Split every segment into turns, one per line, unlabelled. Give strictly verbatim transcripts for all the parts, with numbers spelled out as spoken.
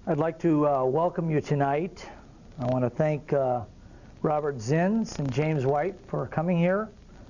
I'd like to uh, welcome you tonight. I want to thank uh, Robert Zins and James White for coming here.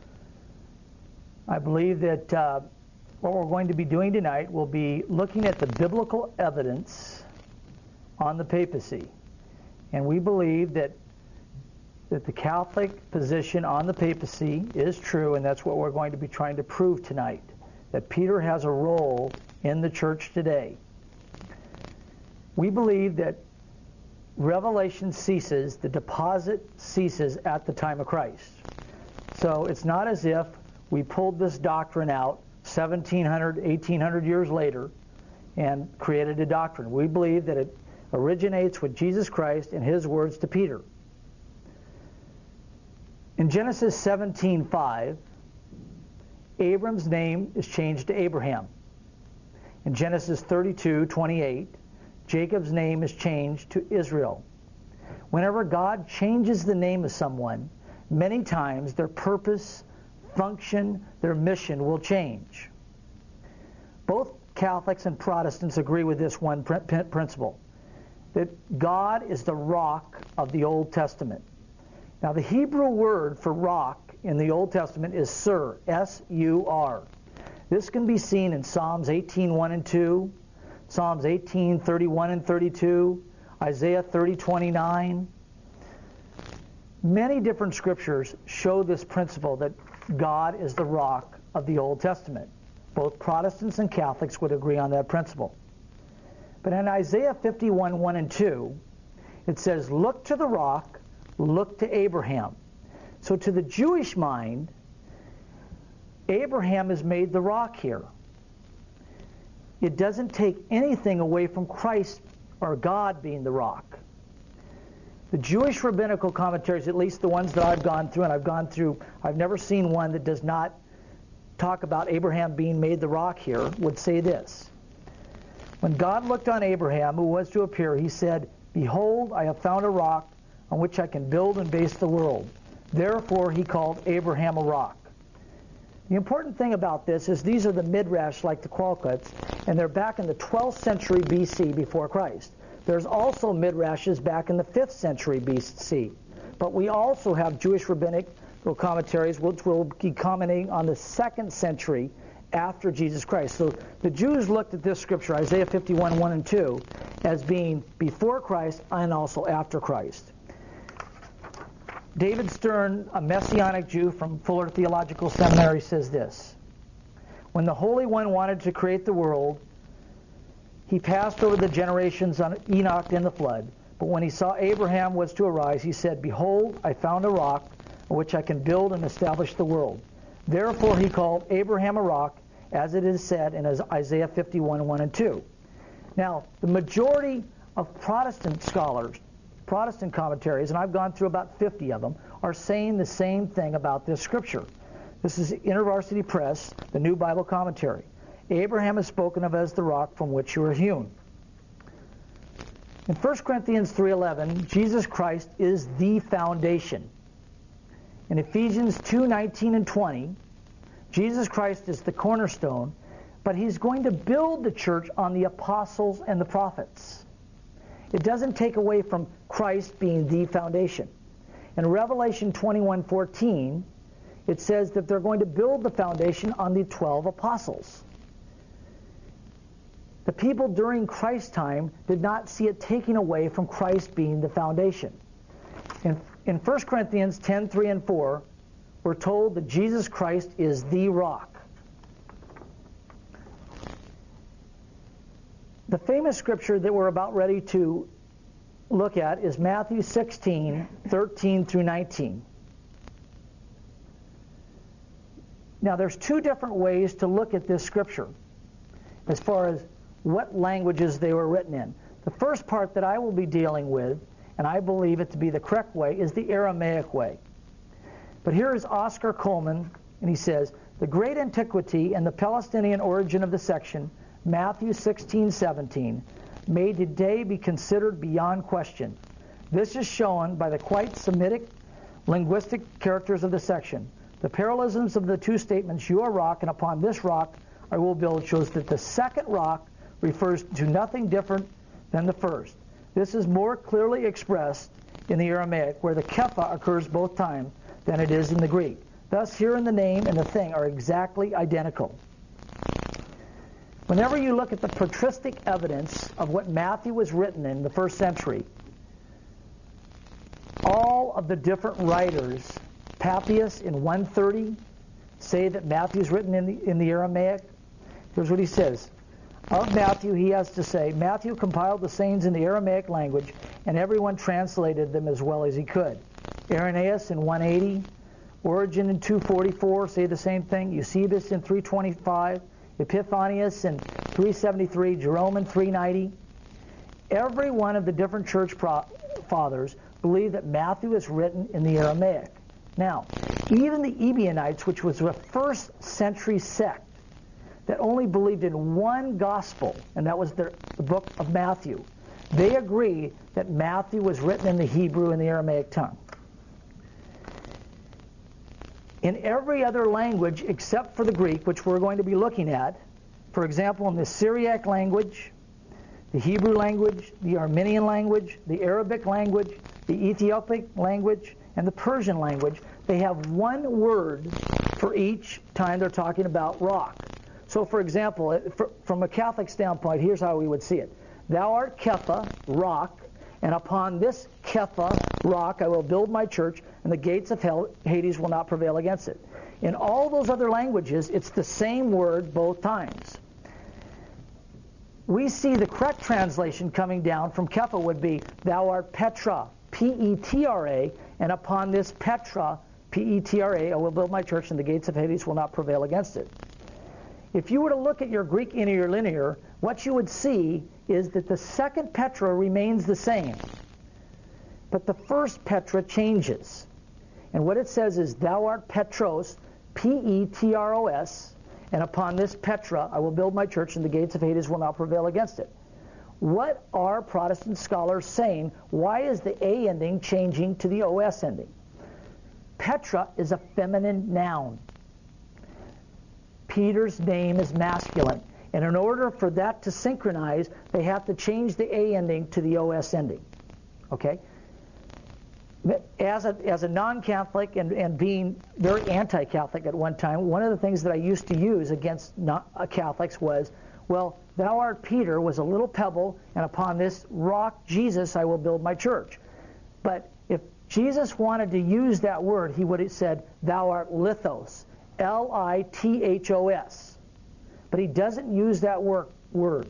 I believe that uh, what we're going to be doing tonight will be looking at the biblical evidence on the papacy. And we believe that that the Catholic position on the papacy is true, and that's what we're going to be trying to prove tonight, that Peter has a role in the church today. We believe that revelation ceases, the deposit ceases at the time of Christ. So it's not as if we pulled this doctrine out seventeen hundred, eighteen hundred years later and created a doctrine. We believe that it originates with Jesus Christ and his words to Peter. In Genesis seventeen five, Abram's name is changed to Abraham. In Genesis thirty-two twenty-eight, Jacob's name is changed to Israel. Whenever God changes the name of someone, many times their purpose, function, their mission will change. Both Catholics and Protestants agree with this one principle, that God is the rock of the Old Testament. Now, the Hebrew word for rock in the Old Testament is sur, S U R. This can be seen in Psalms eighteen one and two, Psalms eighteen thirty-one and thirty-two, Isaiah thirty twenty-nine. Many different scriptures show this principle that God is the rock of the Old Testament. Both Protestants and Catholics would agree on that principle. But in Isaiah fifty-one one and two, it says, "Look to the rock, look to Abraham." So to the Jewish mind, Abraham is made the rock here. It doesn't take anything away from Christ or God being the rock. The Jewish rabbinical commentaries, at least the ones that I've gone through, and I've gone through, I've never seen one that does not talk about Abraham being made the rock here, would say this. When God looked on Abraham, who was to appear, he said, "Behold, I have found a rock on which I can build and base the world." Therefore, he called Abraham a rock. The important thing about this is these are the Midrash, like the Qualcuts, and they're back in the twelfth century B C before Christ. There's also Midrashes back in the fifth century B C. But we also have Jewish rabbinic commentaries which will be commenting on the second century after Jesus Christ. So the Jews looked at this scripture, Isaiah fifty-one one and two, as being before Christ and also after Christ. David Stern, a Messianic Jew from Fuller Theological Seminary, says this: "When the Holy One wanted to create the world, he passed over the generations on Enoch in the flood. But when he saw Abraham was to arise, he said, 'Behold, I found a rock on which I can build and establish the world.' Therefore he called Abraham a rock, as it is said in Isaiah fifty-one one and two. Now, the majority of Protestant scholars, Protestant commentaries, and I've gone through about fifty of them, are saying the same thing about this scripture. This is InterVarsity Press, the New Bible Commentary. Abraham is spoken of as the rock from which you are hewn. In First Corinthians three eleven, Jesus Christ is the foundation. In Ephesians two nineteen and twenty, Jesus Christ is the cornerstone, but he's going to build the church on the apostles and the prophets. It doesn't take away from Christ being the foundation. In Revelation twenty-one fourteen, it says that they're going to build the foundation on the twelve apostles. The people during Christ's time did not see it taking away from Christ being the foundation. In, in First Corinthians ten three and four, we're told that Jesus Christ is the rock. The famous scripture that we're about ready to look at is Matthew sixteen thirteen through nineteen. Now, there's two different ways to look at this scripture as far as what languages they were written in. The first part that I will be dealing with, and I believe it to be the correct way, is the Aramaic way. But here is Oscar Coleman, and he says, "The great antiquity and the Palestinian origin of the section, Matthew sixteen seventeen, may today be considered beyond question. This is shown by the quite Semitic linguistic characters of the section. The parallelisms of the two statements, 'You are rock, and upon this rock I will build,' shows that the second rock refers to nothing different than the first. This is more clearly expressed in the Aramaic, where the kepha occurs both times, than it is in the Greek. Thus, here in the name and the thing are exactly identical. Whenever you look at the patristic evidence of what Matthew was written in the first century, all of the different writers, Papias in one thirty, say that Matthew's written in the, in the Aramaic. Here's what he says. Of Matthew, he has to say, Matthew compiled the sayings in the Aramaic language, and everyone translated them as well as he could. Irenaeus in one eighty, Origen in two forty-four say the same thing, Eusebius in three twenty-five, Epiphanius in three seventy-three, Jerome in three ninety. Every one of the different church pro- fathers believe that Matthew is written in the Aramaic. Now, even the Ebionites, which was a first century sect that only believed in one gospel, and that was the book of Matthew, they agree that Matthew was written in the Hebrew and the Aramaic tongue. In every other language except for the Greek, which we're going to be looking at, for example, in the Syriac language, the Hebrew language, the Armenian language, the Arabic language, the Ethiopic language, and the Persian language, they have one word for each time they're talking about rock. So, for example, from a Catholic standpoint, here's how we would see it. Thou art Kepha, rock, and upon this Kepha, rock, I will build my church, and the gates of hell, Hades will not prevail against it. In all those other languages, it's the same word both times. We see the correct translation coming down from Kepha would be, Thou art Petra, P E T R A, and upon this Petra, P E T R A, I will build my church, and the gates of Hades will not prevail against it. If you were to look at your Greek interlinear, what you would see is that the second Petra remains the same, but the first Petra changes. And what it says is, Thou art Petros, P E T R O S, and upon this Petra I will build my church, and the gates of Hades will not prevail against it. What are Protestant scholars saying? Why is the A ending changing to the O S ending? Petra is a feminine noun. Peter's name is masculine. And in order for that to synchronize, they have to change the A ending to the O S ending. Okay? As a, as a non-Catholic and, and being very anti-Catholic at one time, one of the things that I used to use against not, uh, Catholics was, well, Thou art Peter was a little pebble, and upon this rock, Jesus, I will build my church. But if Jesus wanted to use that word, he would have said, Thou art Lithos, L I T H O S. But he doesn't use that wor- word.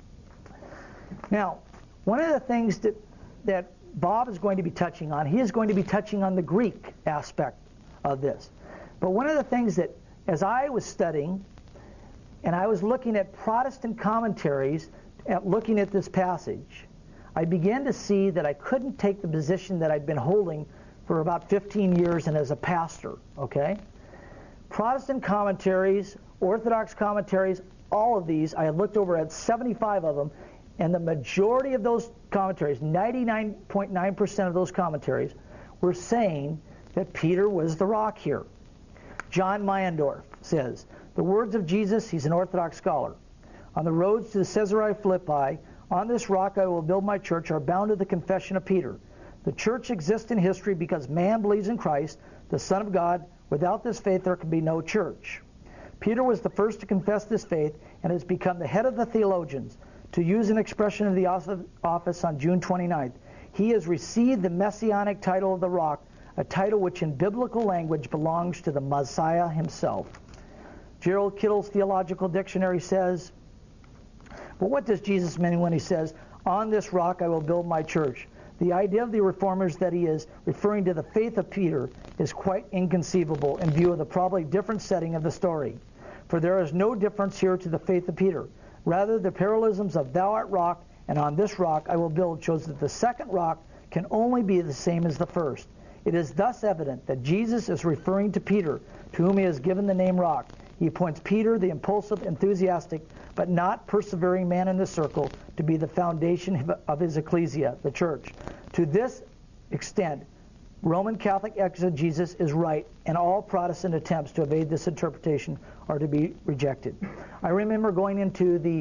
Now, one of the things that, that Bob is going to be touching on, he is going to be touching on the Greek aspect of this. But one of the things that, as I was studying, and I was looking at Protestant commentaries, at looking at this passage, I began to see that I couldn't take the position that I'd been holding for about fifteen years and as a pastor, okay? Protestant commentaries, Orthodox commentaries, all of these, I had looked over at seventy-five of them, and the majority of those commentaries, ninety-nine point nine percent of those commentaries, were saying that Peter was the rock here. John Meyendorff says, the words of Jesus, he's an Orthodox scholar, on the roads to the Caesarea Philippi, on this rock I will build my church, are bound to the confession of Peter. The church exists in history because man believes in Christ, the Son of God. Without this faith, there can be no church. Peter was the first to confess this faith and has become the head of the theologians. To use an expression of the office on June twenty-ninth, he has received the messianic title of the rock, a title which in biblical language belongs to the Messiah himself. Gerald Kittle's Theological Dictionary says, but what does Jesus mean when he says, on this rock I will build my church? The idea of the reformers that he is referring to the faith of Peter is quite inconceivable in view of the probably different setting of the story. For there is no difference here to the faith of Peter. Rather, the parallelisms of Thou art rock and on this rock I will build shows that the second rock can only be the same as the first. It is thus evident that Jesus is referring to Peter, to whom he has given the name rock. He appoints Peter, the impulsive, enthusiastic, but not persevering man in the circle, to be the foundation of his ecclesia, the church. To this extent, Roman Catholic exegesis is right, and all Protestant attempts to evade this interpretation are to be rejected. I remember going into the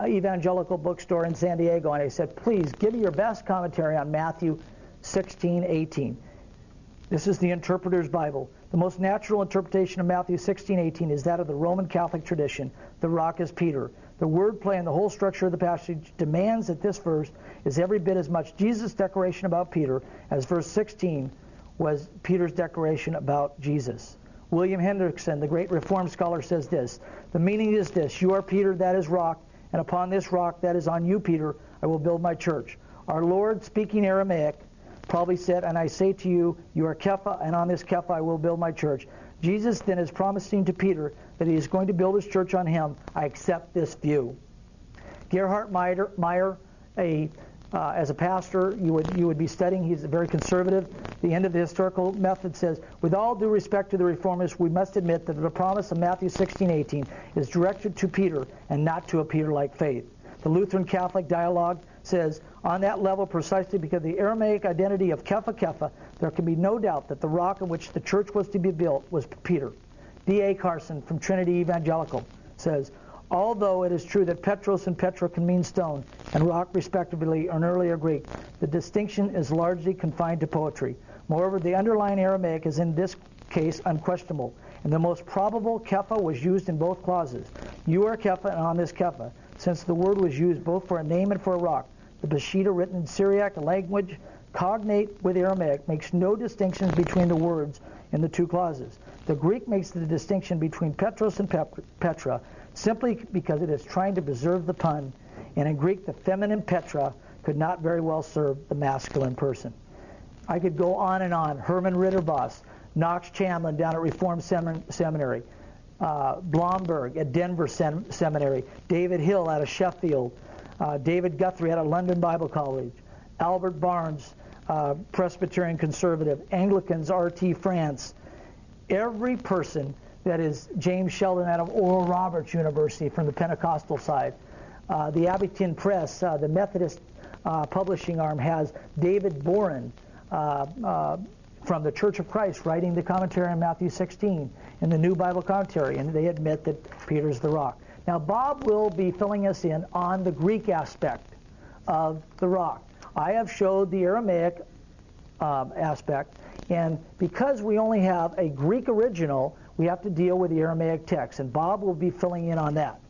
evangelical bookstore in San Diego, and I said, please give me your best commentary on Matthew sixteen eighteen. This is the Interpreter's Bible. The most natural interpretation of Matthew sixteen eighteen is that of the Roman Catholic tradition. The rock is Peter. The wordplay and the whole structure of the passage demands that this verse is every bit as much Jesus' declaration about Peter as verse sixteen was Peter's declaration about Jesus. William Hendrickson, the great Reformed scholar, says this: the meaning is this: you are Peter, that is rock, and upon this rock, that is on you, Peter, I will build my church. Our Lord, speaking Aramaic, probably said, and I say to you, you are Kepha, and on this Kepha I will build my church. Jesus then is promising to Peter that he is going to build his church on him. I accept this view. Gerhard Meyer, Meyer a, uh, as a pastor, you would, you would be studying. He's very conservative. The end of the historical method says, with all due respect to the reformists, we must admit that the promise of Matthew sixteen eighteen is directed to Peter and not to a Peter-like faith. The Lutheran Catholic Dialogue says, on that level, precisely because of the Aramaic identity of Kepha Kepha, there can be no doubt that the rock on which the church was to be built was Peter. D A Carson from Trinity Evangelical says, although it is true that Petros and Petra can mean stone and rock respectively in earlier Greek, the distinction is largely confined to poetry. Moreover, the underlying Aramaic is in this case unquestionable, and the most probable Kepha was used in both clauses. You are Kepha, and on this Kepha, since the word was used both for a name and for a rock. The Peshitta, written in Syriac, a language cognate with Aramaic, makes no distinctions between the words in the two clauses. The Greek makes the distinction between Petros and Petra simply because it is trying to preserve the pun, and in Greek the feminine Petra could not very well serve the masculine person. I could go on and on. Herman Ritterboss, Knox Chamlin down at Reformed Sem- Seminary, uh, Blomberg at Denver Sem- Seminary, David Hill out of Sheffield, uh, David Guthrie out of London Bible College, Albert Barnes, uh, Presbyterian Conservative, Anglicans, R T France. Every person that is James Sheldon out of Oral Roberts University from the Pentecostal side. Uh, the Abington Press, uh, the Methodist uh, publishing arm, has David Boren uh, uh, from the Church of Christ writing the commentary on Matthew sixteen in the New Bible Commentary, and they admit that Peter's the rock. Now, Bob will be filling us in on the Greek aspect of the rock. I have showed the Aramaic um, aspect, and because we only have a Greek original, we have to deal with the Aramaic text, and Bob will be filling in on that.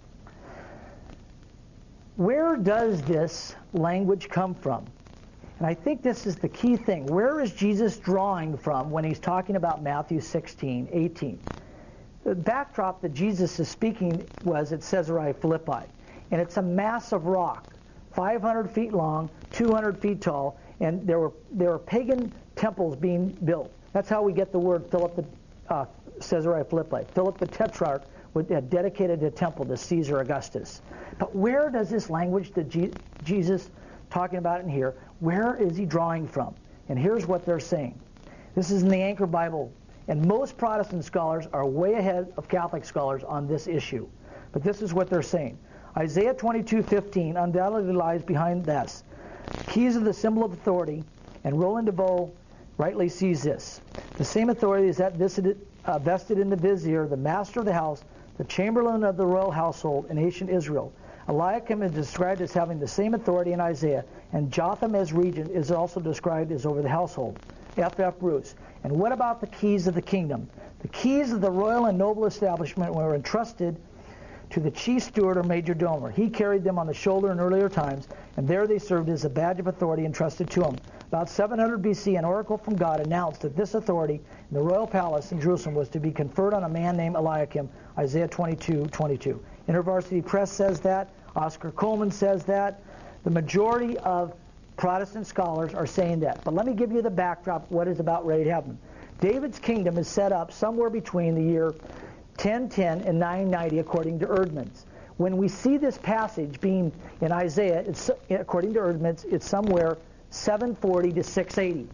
Where does this language come from? And I think this is the key thing. Where is Jesus drawing from when he's talking about Matthew sixteen eighteen? The backdrop that Jesus is speaking was at Caesarea Philippi, and it's a massive rock, five hundred feet long, two hundred feet tall, and there were there were pagan temples being built. That's how we get the word Philip the uh, Caesarea Philippi. Philip the Tetrarch had dedicated a temple to Caesar Augustus. But where does this language that Je- Jesus talking about in here, where is he drawing from? And here's what they're saying. This is in the Anchor Bible, and most Protestant scholars are way ahead of Catholic scholars on this issue. But this is what they're saying. Isaiah twenty-two fifteen undoubtedly lies behind this. Keys of the symbol of authority, and Roland DeVoe rightly sees this. The same authority is that visited, uh, vested in the vizier, the master of the house, the chamberlain of the royal household in ancient Israel. Eliakim is described as having the same authority in Isaiah, and Jotham as regent is also described as over the household. F F Bruce. And what about the keys of the kingdom? The keys of the royal and noble establishment were entrusted to the chief steward or major domo. He carried them on the shoulder in earlier times, and there they served as a badge of authority entrusted to him. About seven hundred B C, an oracle from God announced that this authority in the royal palace in Jerusalem was to be conferred on a man named Eliakim, Isaiah twenty-two twenty-two. InterVarsity Press says that. Oscar Coleman says that. The majority of Protestant scholars are saying that. But let me give you the backdrop, what is about ready to happen. David's kingdom is set up somewhere between the year ten ten and nine ninety, according to Erdman's. When we see this passage being in Isaiah, it's, according to Erdman's, it's somewhere seven forty to six eighty.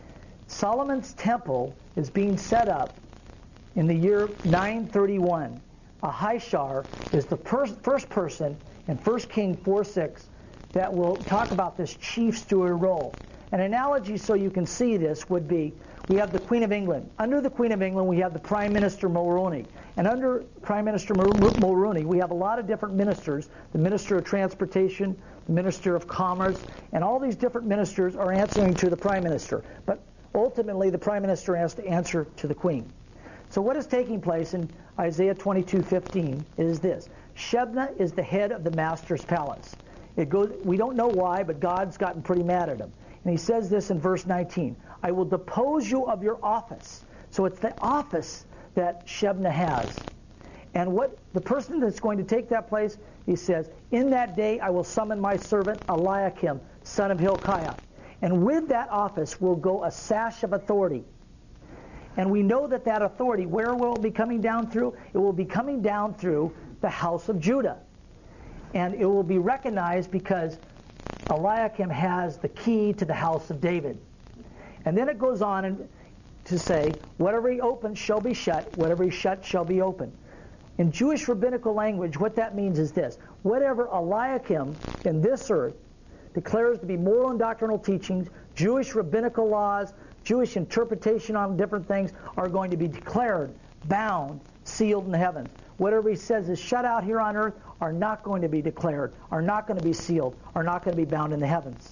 Solomon's temple is being set up in the year nine thirty-one. Ahishar is the per- first person in First Kings four six that will talk about this chief steward role. An analogy so you can see this would be, we have the Queen of England. Under the Queen of England, we have the Prime Minister Mulroney. And under Prime Minister Mulroney, we have a lot of different ministers, the Minister of Transportation, the Minister of Commerce, and all these different ministers are answering to the Prime Minister. But ultimately, the Prime Minister has to answer to the Queen. So what is taking place in Isaiah twenty-two fifteen is this. Shebna is the head of the master's palace. It goes, we don't know why, but God's gotten pretty mad at him. And he says this in verse nineteen. I will depose you of your office. So it's the office that Shebna has. And what the person that's going to take that place, he says, in that day I will summon my servant Eliakim, son of Hilkiah. And with that office will go a sash of authority. And we know that that authority, where will it be coming down through? It will be coming down through the house of Judah. And it will be recognized because Eliakim has the key to the house of David. And then it goes on and to say, whatever he opens shall be shut, whatever he shut shall be open. In Jewish rabbinical language, what that means is this. Whatever Eliakim in this earth declares to be moral and doctrinal teachings, Jewish rabbinical laws, Jewish interpretation on different things are going to be declared, bound, sealed in the heavens. Whatever he says is shut out here on earth are not going to be declared, are not going to be sealed, are not going to be bound in the heavens.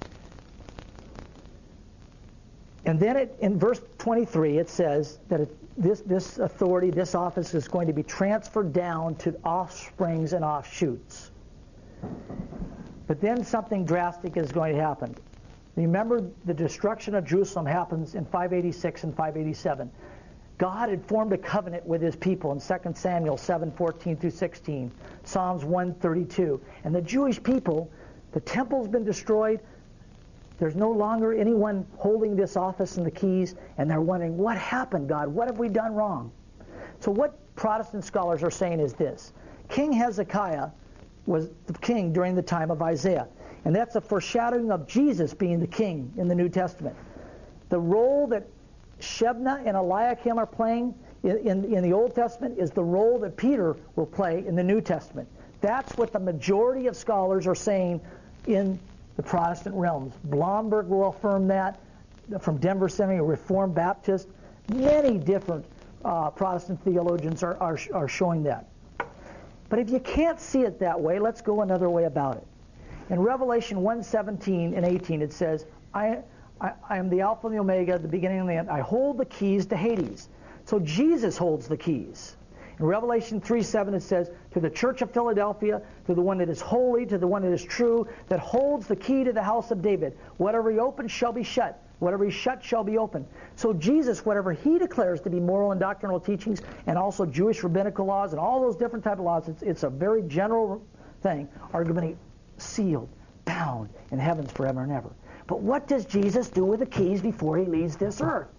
And then it, in verse twenty-three, it says that it, this, this authority, this office is going to be transferred down to offsprings and offshoots. But then something drastic is going to happen. Remember, the destruction of Jerusalem happens in five eighty-six and five eighty-seven. God had formed a covenant with his people in Second Samuel seven fourteen through sixteen, Psalms one thirty-two. And the Jewish people, the temple's been destroyed. There's no longer anyone holding this office and the keys, and they're wondering, what happened, God? What have we done wrong? So what Protestant scholars are saying is this. King Hezekiah was the king during the time of Isaiah, and that's a foreshadowing of Jesus being the king in the New Testament. The role that Shebna and Eliakim are playing in, in, in the Old Testament is the role that Peter will play in the New Testament. That's what the majority of scholars are saying in the Protestant realms. Blomberg will affirm that from Denver Seminary, a Reformed Baptist. Many different uh, Protestant theologians are, are, are showing that. But if you can't see it that way, let's go another way about it. In Revelation one seventeen and eighteen, it says, I, I, I am the Alpha and the Omega, the beginning and the end. I hold the keys to Hades. So Jesus holds the keys. In Revelation three seven, it says, to the church of Philadelphia, to the one that is holy, to the one that is true, that holds the key to the house of David. Whatever he opens shall be shut. Whatever he shut shall be open. So Jesus, whatever he declares to be moral and doctrinal teachings, and also Jewish rabbinical laws, and all those different type of laws, it's, it's a very general thing, are going to be sealed, bound in heavens forever and ever. But what does Jesus do with the keys before he leaves this earth?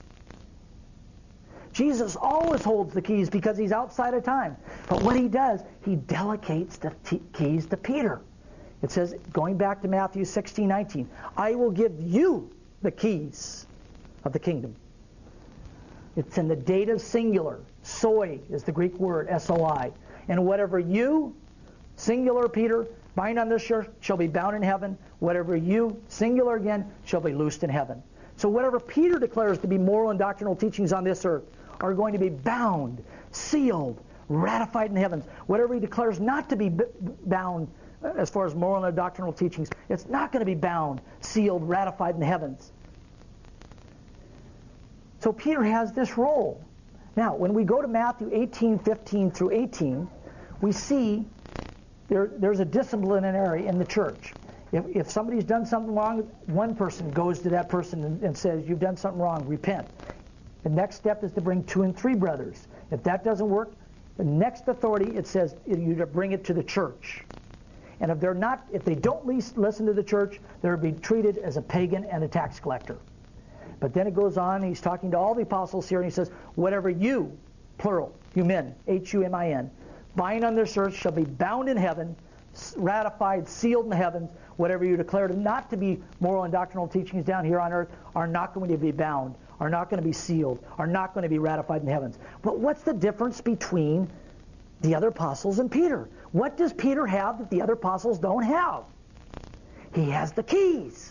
Jesus always holds the keys because he's outside of time. But what he does, he delegates the t- keys to Peter. It says, going back to Matthew sixteen nineteen, I will give you the keys of the kingdom. It's in the dative singular. Soi is the Greek word, S O I. And whatever you, singular Peter, bind on this earth shall be bound in heaven. Whatever you, singular again, shall be loosed in heaven. So whatever Peter declares to be moral and doctrinal teachings on this earth are going to be bound, sealed, ratified in the heavens. Whatever he declares not to be b- bound as far as moral and doctrinal teachings, it's not going to be bound, sealed, ratified in the heavens. So Peter has this role. Now, when we go to Matthew eighteen fifteen through eighteen, we see there, there's a disciplinary in the church. If, if somebody's done something wrong, one person goes to that person and, and says, you've done something wrong, repent. The next step is to bring two and three brothers. If that doesn't work, the next authority, it says you to bring it to the church. And if they're not, if they don't listen to the church, they're to be treated as a pagan and a tax collector. But then it goes on, he's talking to all the apostles here, and he says, whatever you, plural, you men, H U M I N, bind on this earth shall be bound in heaven, ratified, sealed in the heavens. Whatever you declare not to be moral and doctrinal teachings down here on earth are not going to be bound, are not going to be sealed, are not going to be ratified in the heavens. But what's the difference between the other apostles and Peter? What does Peter have that the other apostles don't have? He has the keys.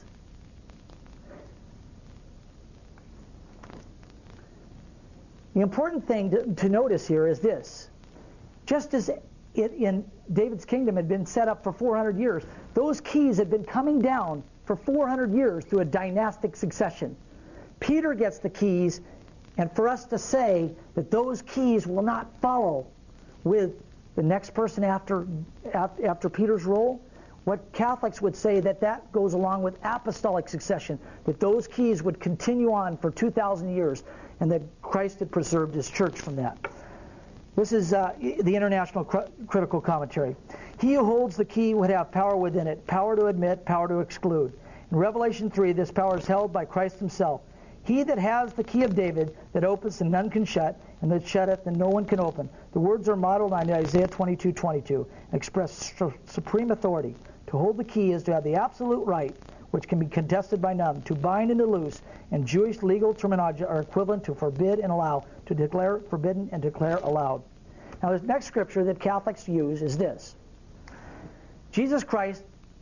The important thing to, to notice here is this. Just as it in David's kingdom had been set up for four hundred years, those keys had been coming down for four hundred years through a dynastic succession. Peter gets the keys, and for us to say that those keys will not follow with the next person after, after Peter's role, what Catholics would say that that goes along with apostolic succession, that those keys would continue on for two thousand years, and that Christ had preserved his church from that. This is uh, the International Cr- Critical Commentary. He who holds the key would have power within it, power to admit, power to exclude. In Revelation three, this power is held by Christ himself. He that has the key of David, that opens and none can shut, and that shutteth and no one can open. The words are modeled on Isaiah twenty-two twenty-two, and express su- supreme authority. To hold the key is to have the absolute right, which can be contested by none, to bind and to loose, and Jewish legal terminology are equivalent to forbid and allow, to declare forbidden and declare allowed. Now, the next scripture that Catholics use is this. Jesus Christ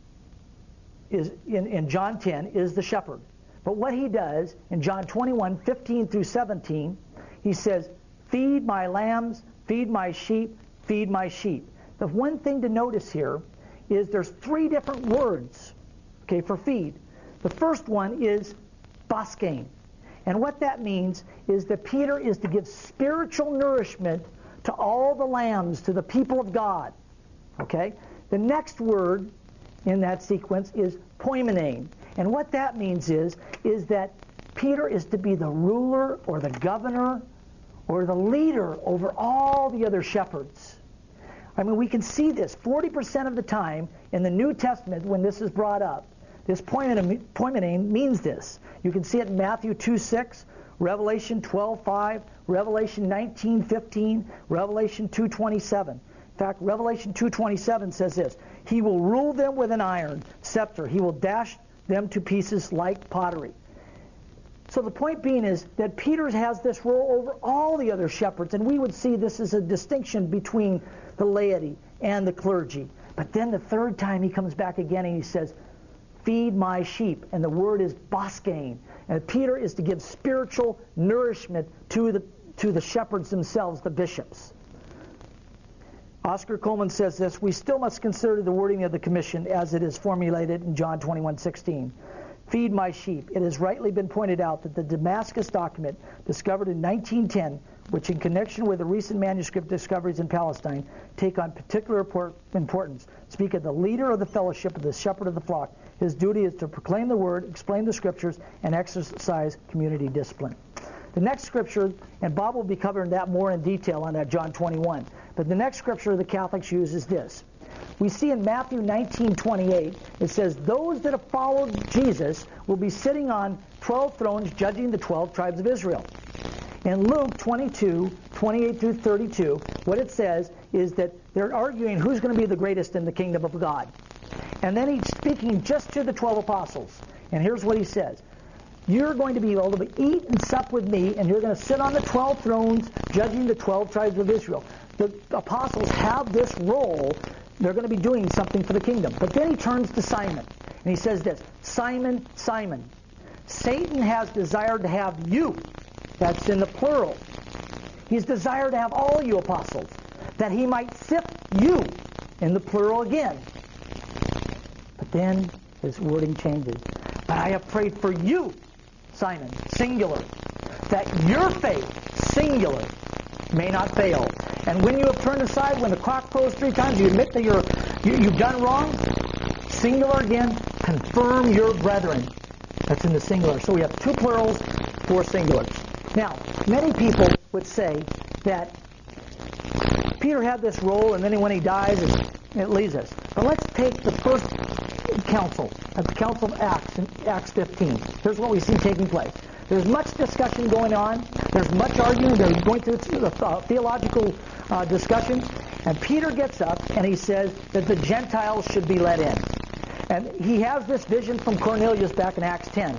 is in, in John ten is the shepherd. But what he does in John twenty-one fifteen through seventeen, he says, feed my lambs, feed my sheep, feed my sheep. The one thing to notice here is there's three different words, okay, for feed. The first one is baskein. And what that means is that Peter is to give spiritual nourishment to all the lambs, to the people of God. Okay? The next word in that sequence is poimenein. And what that means is, is that Peter is to be the ruler or the governor or the leader over all the other shepherds. I mean, we can see this forty percent of the time in the New Testament when this is brought up. This poimenein means this. You can see it in Matthew two six, Revelation twelve five, Revelation nineteen fifteen, Revelation two twenty-seven. In fact, Revelation two twenty-seven says this, he will rule them with an iron scepter. He will dash them to pieces like pottery. So the point being is that Peter has this role over all the other shepherds, and we would see this as a distinction between the laity and the clergy. But then the third time he comes back again and he says, feed my sheep, and the word is baskein. And Peter is to give spiritual nourishment to the, to the shepherds themselves, the bishops. Oscar Coleman says this, we still must consider the wording of the commission as it is formulated in John twenty-one sixteen. Feed my sheep. It has rightly been pointed out that the Damascus document discovered in nineteen ten, which in connection with the recent manuscript discoveries in Palestine, take on particular importance, speak of the leader of the fellowship of the shepherd of the flock. His duty is to proclaim the word, explain the scriptures, and exercise community discipline. The next scripture, and Bob will be covering that more in detail on that John twenty-one, but the next scripture the Catholics use is this. We see in Matthew nineteen twenty-eight, it says, those that have followed Jesus will be sitting on twelve thrones judging the twelve tribes of Israel. In Luke twenty-two, twenty-eight through thirty-two, what it says is that they're arguing who's going to be the greatest in the kingdom of God. And then he's speaking just to the twelve apostles. And here's what he says. You're going to be able to eat and sup with me, and you're going to sit on the twelve thrones judging the twelve tribes of Israel. The apostles have this role. They're going to be doing something for the kingdom. But then he turns to Simon, and he says this, Simon, Simon, Satan has desired to have you. That's in the plural. He's desired to have all you apostles, that he might sift you, in the plural again. But then his wording changes. But I have prayed for you, Simon, singular, that your faith, singular, may not fail. And when you have turned aside, when the cock crows three times, you admit that you're, you, you've done wrong, singular again, confirm your brethren. That's in the singular. So we have two plurals, four singulars. Now, many people would say that Peter had this role, and then when he dies, it, it leaves us. But let's take the first council, at the Council of Acts, in Acts fifteen. Here's what we see taking place. There's much discussion going on. There's much arguing. They're going through uh, theological uh, discussion. And Peter gets up and he says that the Gentiles should be let in. And he has this vision from Cornelius back in Acts ten.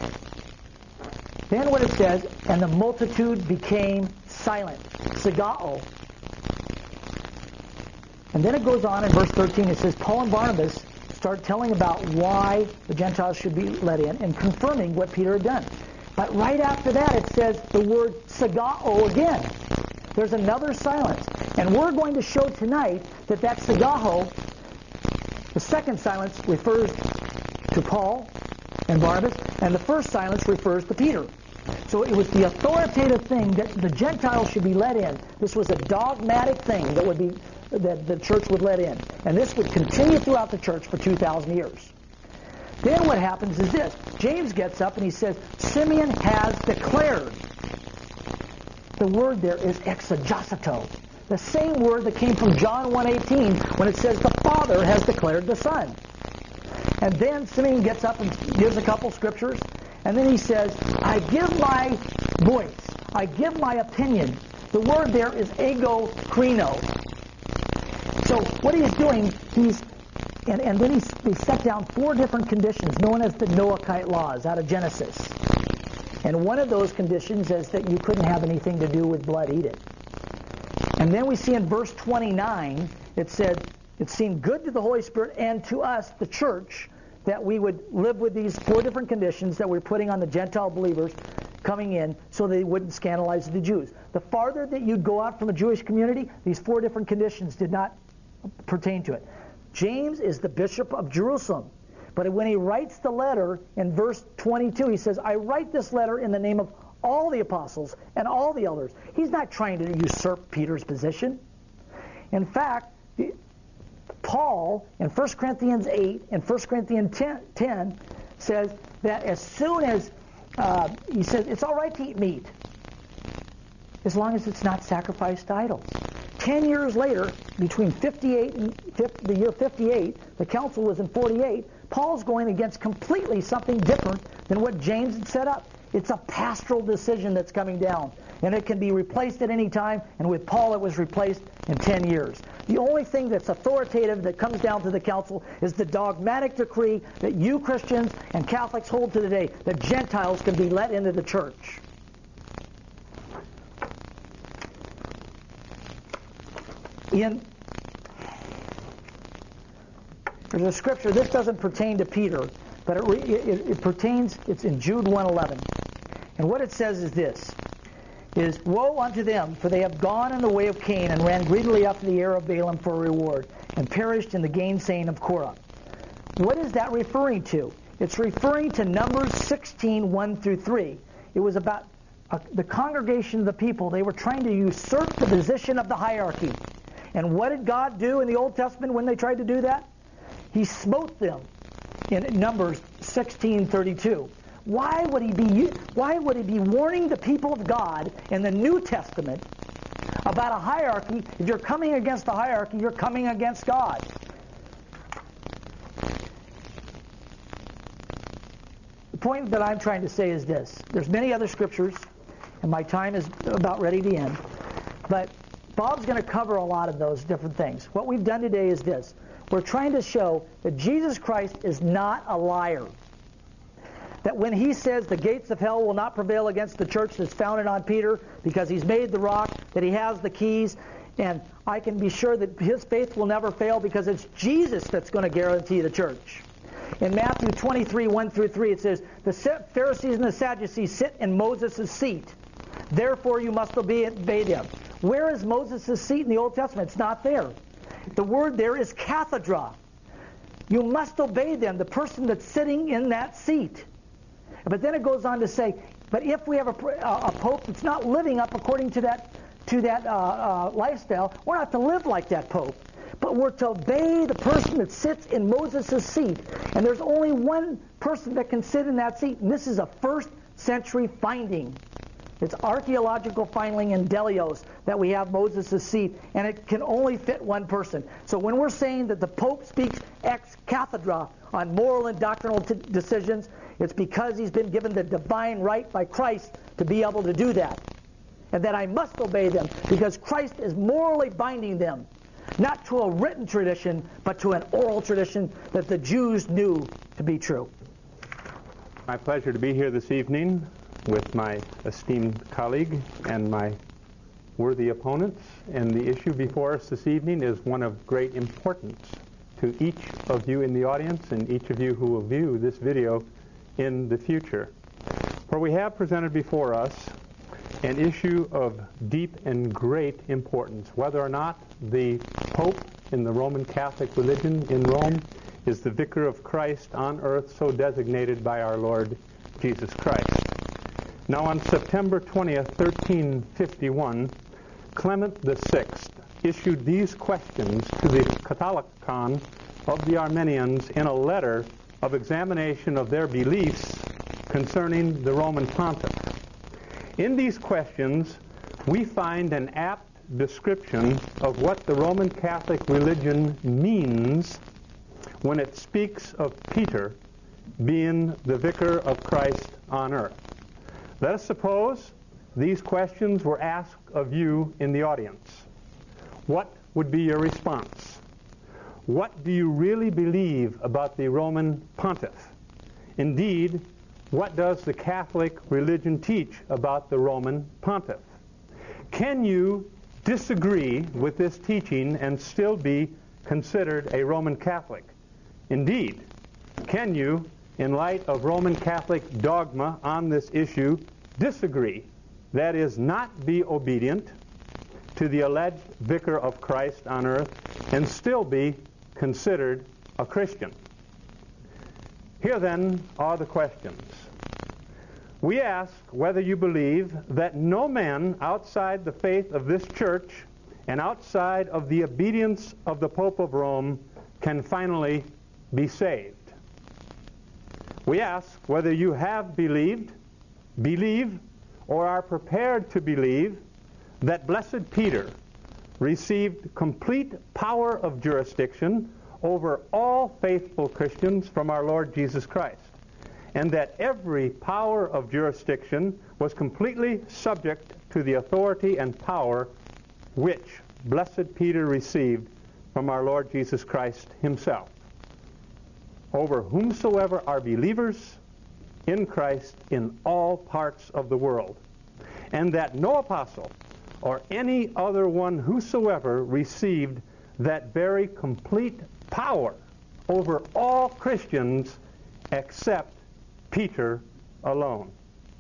Then what it says, and the multitude became silent. Sagao. And then it goes on in verse thirteen. It says, Paul and Barnabas start telling about why the Gentiles should be let in and confirming what Peter had done. But right after that, it says the word sagao again. There's another silence. And we're going to show tonight that that sagao, the second silence, refers to Paul and Barnabas, and the first silence refers to Peter. So it was the authoritative thing that the Gentiles should be let in. This was a dogmatic thing that would be that the church would let in. And this would continue throughout the church for two thousand years. Then what happens is this. James gets up and he says, Simeon has declared. The word there is exegesto. The same word that came from John one eighteen when it says the Father has declared the Son. And then Simeon gets up and gives a couple scriptures. And then he says, I give my voice. I give my opinion. The word there is ego krino. So what he's doing, he's, and, and then he's, he set down four different conditions known as the Noahide laws out of Genesis. And one of those conditions is that you couldn't have anything to do with blood eaten. And then we see in verse twenty-nine, it said, it seemed good to the Holy Spirit and to us, the church, that we would live with these four different conditions that we're putting on the Gentile believers coming in so they wouldn't scandalize the Jews. The farther that you'd go out from a Jewish community, these four different conditions did not pertain to it. James is the bishop of Jerusalem. But when he writes the letter in verse twenty-two, he says, I write this letter in the name of all the apostles and all the elders. He's not trying to usurp Peter's position. In fact, Paul in First Corinthians eight and First Corinthians ten says that as soon as, uh, he says, it's all right to eat meat as long as it's not sacrificed to idols. Ten years later, between fifty-eight and fifty, the year fifty-eight, the council was in forty-eight, Paul's going against completely something different than what James had set up. It's a pastoral decision that's coming down, and it can be replaced at any time, and with Paul it was replaced in ten years. The only thing that's authoritative that comes down to the council is the dogmatic decree that you Christians and Catholics hold to today, that Gentiles can be let into the church. In There's a scripture, this doesn't pertain to Peter, but it, it, it pertains, it's in Jude one eleven. And what it says is this, is, woe unto them, for they have gone in the way of Cain, and ran greedily after the heir of Balaam for a reward, and perished in the gainsaying of Korah. What is that referring to? It's referring to Numbers sixteen, one through three. It was about uh, the congregation of the people. They were trying to usurp the position of the hierarchy. And what did God do in the Old Testament when they tried to do that? He smote them in Numbers sixteen thirty-two. Why would he be why would he be warning the people of God in the New Testament about a hierarchy? If you're coming against the hierarchy, you're coming against God. The point that I'm trying to say is this. There's many other scriptures, and my time is about ready to end. But Bob's going to cover a lot of those different things. What we've done today is this. We're trying to show that Jesus Christ is not a liar. That when he says the gates of hell will not prevail against the church that's founded on Peter because he's made the rock, that he has the keys, and I can be sure that his faith will never fail because it's Jesus that's going to guarantee the church. In Matthew twenty-three, one through three, it says, the Pharisees and the Sadducees sit in Moses' seat. Therefore you must obey, obey them. Where is Moses' seat in the Old Testament? It's not there. The word there is cathedra. You must obey them, the person that's sitting in that seat. But then it goes on to say, but if we have a, a pope that's not living up according to that to that uh, uh, lifestyle, we're not to live like that pope. But we're to obey the person that sits in Moses' seat. And there's only one person that can sit in that seat, and this is a first century finding. It's archaeological finding in Delios that we have Moses' seat, and it can only fit one person. So when we're saying that the Pope speaks ex cathedra on moral and doctrinal t- decisions, it's because he's been given the divine right by Christ to be able to do that. And that I must obey them because Christ is morally binding them, not to a written tradition, but to an oral tradition that the Jews knew to be true.
My pleasure to be here this evening with my esteemed colleague and my worthy opponents. And the issue before us this evening is one of great importance to each of you in the audience and each of you who will view this video in the future. For we have presented before us an issue of deep and great importance, whether or not the Pope in the Roman Catholic religion in Rome is the Vicar of Christ on earth, so designated by our Lord Jesus Christ. Now on September twentieth, thirteen fifty-one, Clement the Sixth issued these questions to the Catholicon of the Armenians in a letter of examination of their beliefs concerning the Roman Pontiff. In these questions, we find an apt description of what the Roman Catholic religion means when it speaks of Peter being the Vicar of Christ on earth. Let us suppose these questions were asked of you in the audience. What would be your response? What do you really believe about the Roman Pontiff? Indeed, what does the Catholic religion teach about the Roman Pontiff? Can you disagree with this teaching and still be considered a Roman Catholic? Indeed, can you, in light of Roman Catholic dogma on this issue, disagree, that is, not be obedient to the alleged Vicar of Christ on earth and still be considered a Christian? Here then are the questions. We ask whether you believe that no man outside the faith of this church and outside of the obedience of the Pope of Rome can finally be saved. We ask whether you have believed, believe, or are prepared to believe that Blessed Peter received complete power of jurisdiction over all faithful Christians from our Lord Jesus Christ, and that every power of jurisdiction was completely subject to the authority and power which Blessed Peter received from our Lord Jesus Christ himself, over whomsoever are believers in Christ in all parts of the world, and that no apostle or any other one whosoever received that very complete power over all Christians except Peter alone.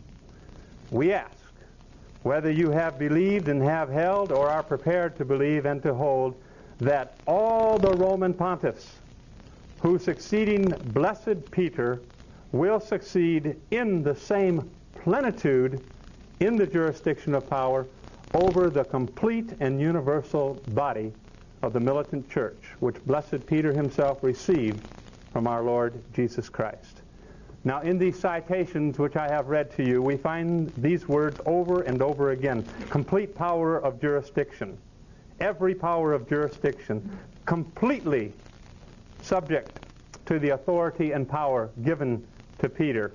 We ask whether you have believed and have held or are prepared to believe and to hold that all the Roman pontiffs who succeeding Blessed Peter will succeed in the same plenitude in the jurisdiction of power over the complete and universal body of the militant church, which Blessed Peter himself received from our Lord Jesus Christ. Now, in these citations which I have read to you, we find these words over and over again. Complete power of jurisdiction. Every power of jurisdiction completely subject to the authority and power given to Peter.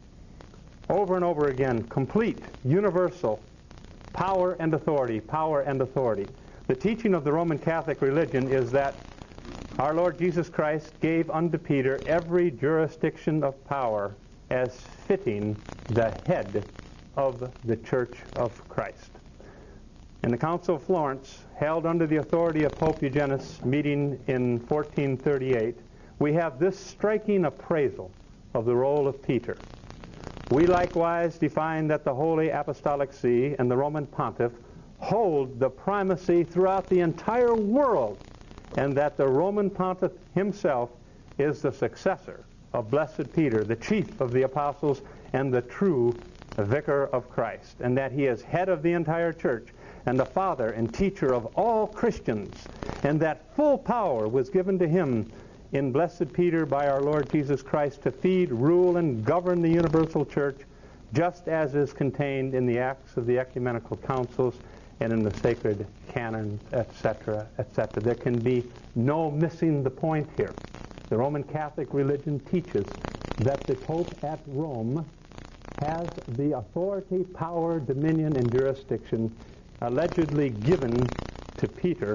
Over and over again, complete, universal power and authority, power and authority. The teaching of the Roman Catholic religion is that our Lord Jesus Christ gave unto Peter every jurisdiction of power as fitting the head of the Church of Christ. In the Council of Florence, held under the authority of Pope Eugenius, meeting in fourteen thirty-eight, we have this striking appraisal of the role of Peter. We likewise define that the Holy Apostolic See and the Roman Pontiff hold the primacy throughout the entire world, and that the Roman Pontiff himself is the successor of Blessed Peter, the chief of the apostles and the true Vicar of Christ, and that he is head of the entire church and the father and teacher of all Christians, and that full power was given to him in Blessed Peter by our Lord Jesus Christ to feed, rule, and govern the universal church, just as is contained in the Acts of the Ecumenical Councils and in the sacred canons, et cetera, et cetera. There can be no missing the point here. The Roman Catholic religion teaches that the Pope at Rome has the authority, power, dominion, and jurisdiction allegedly given to Peter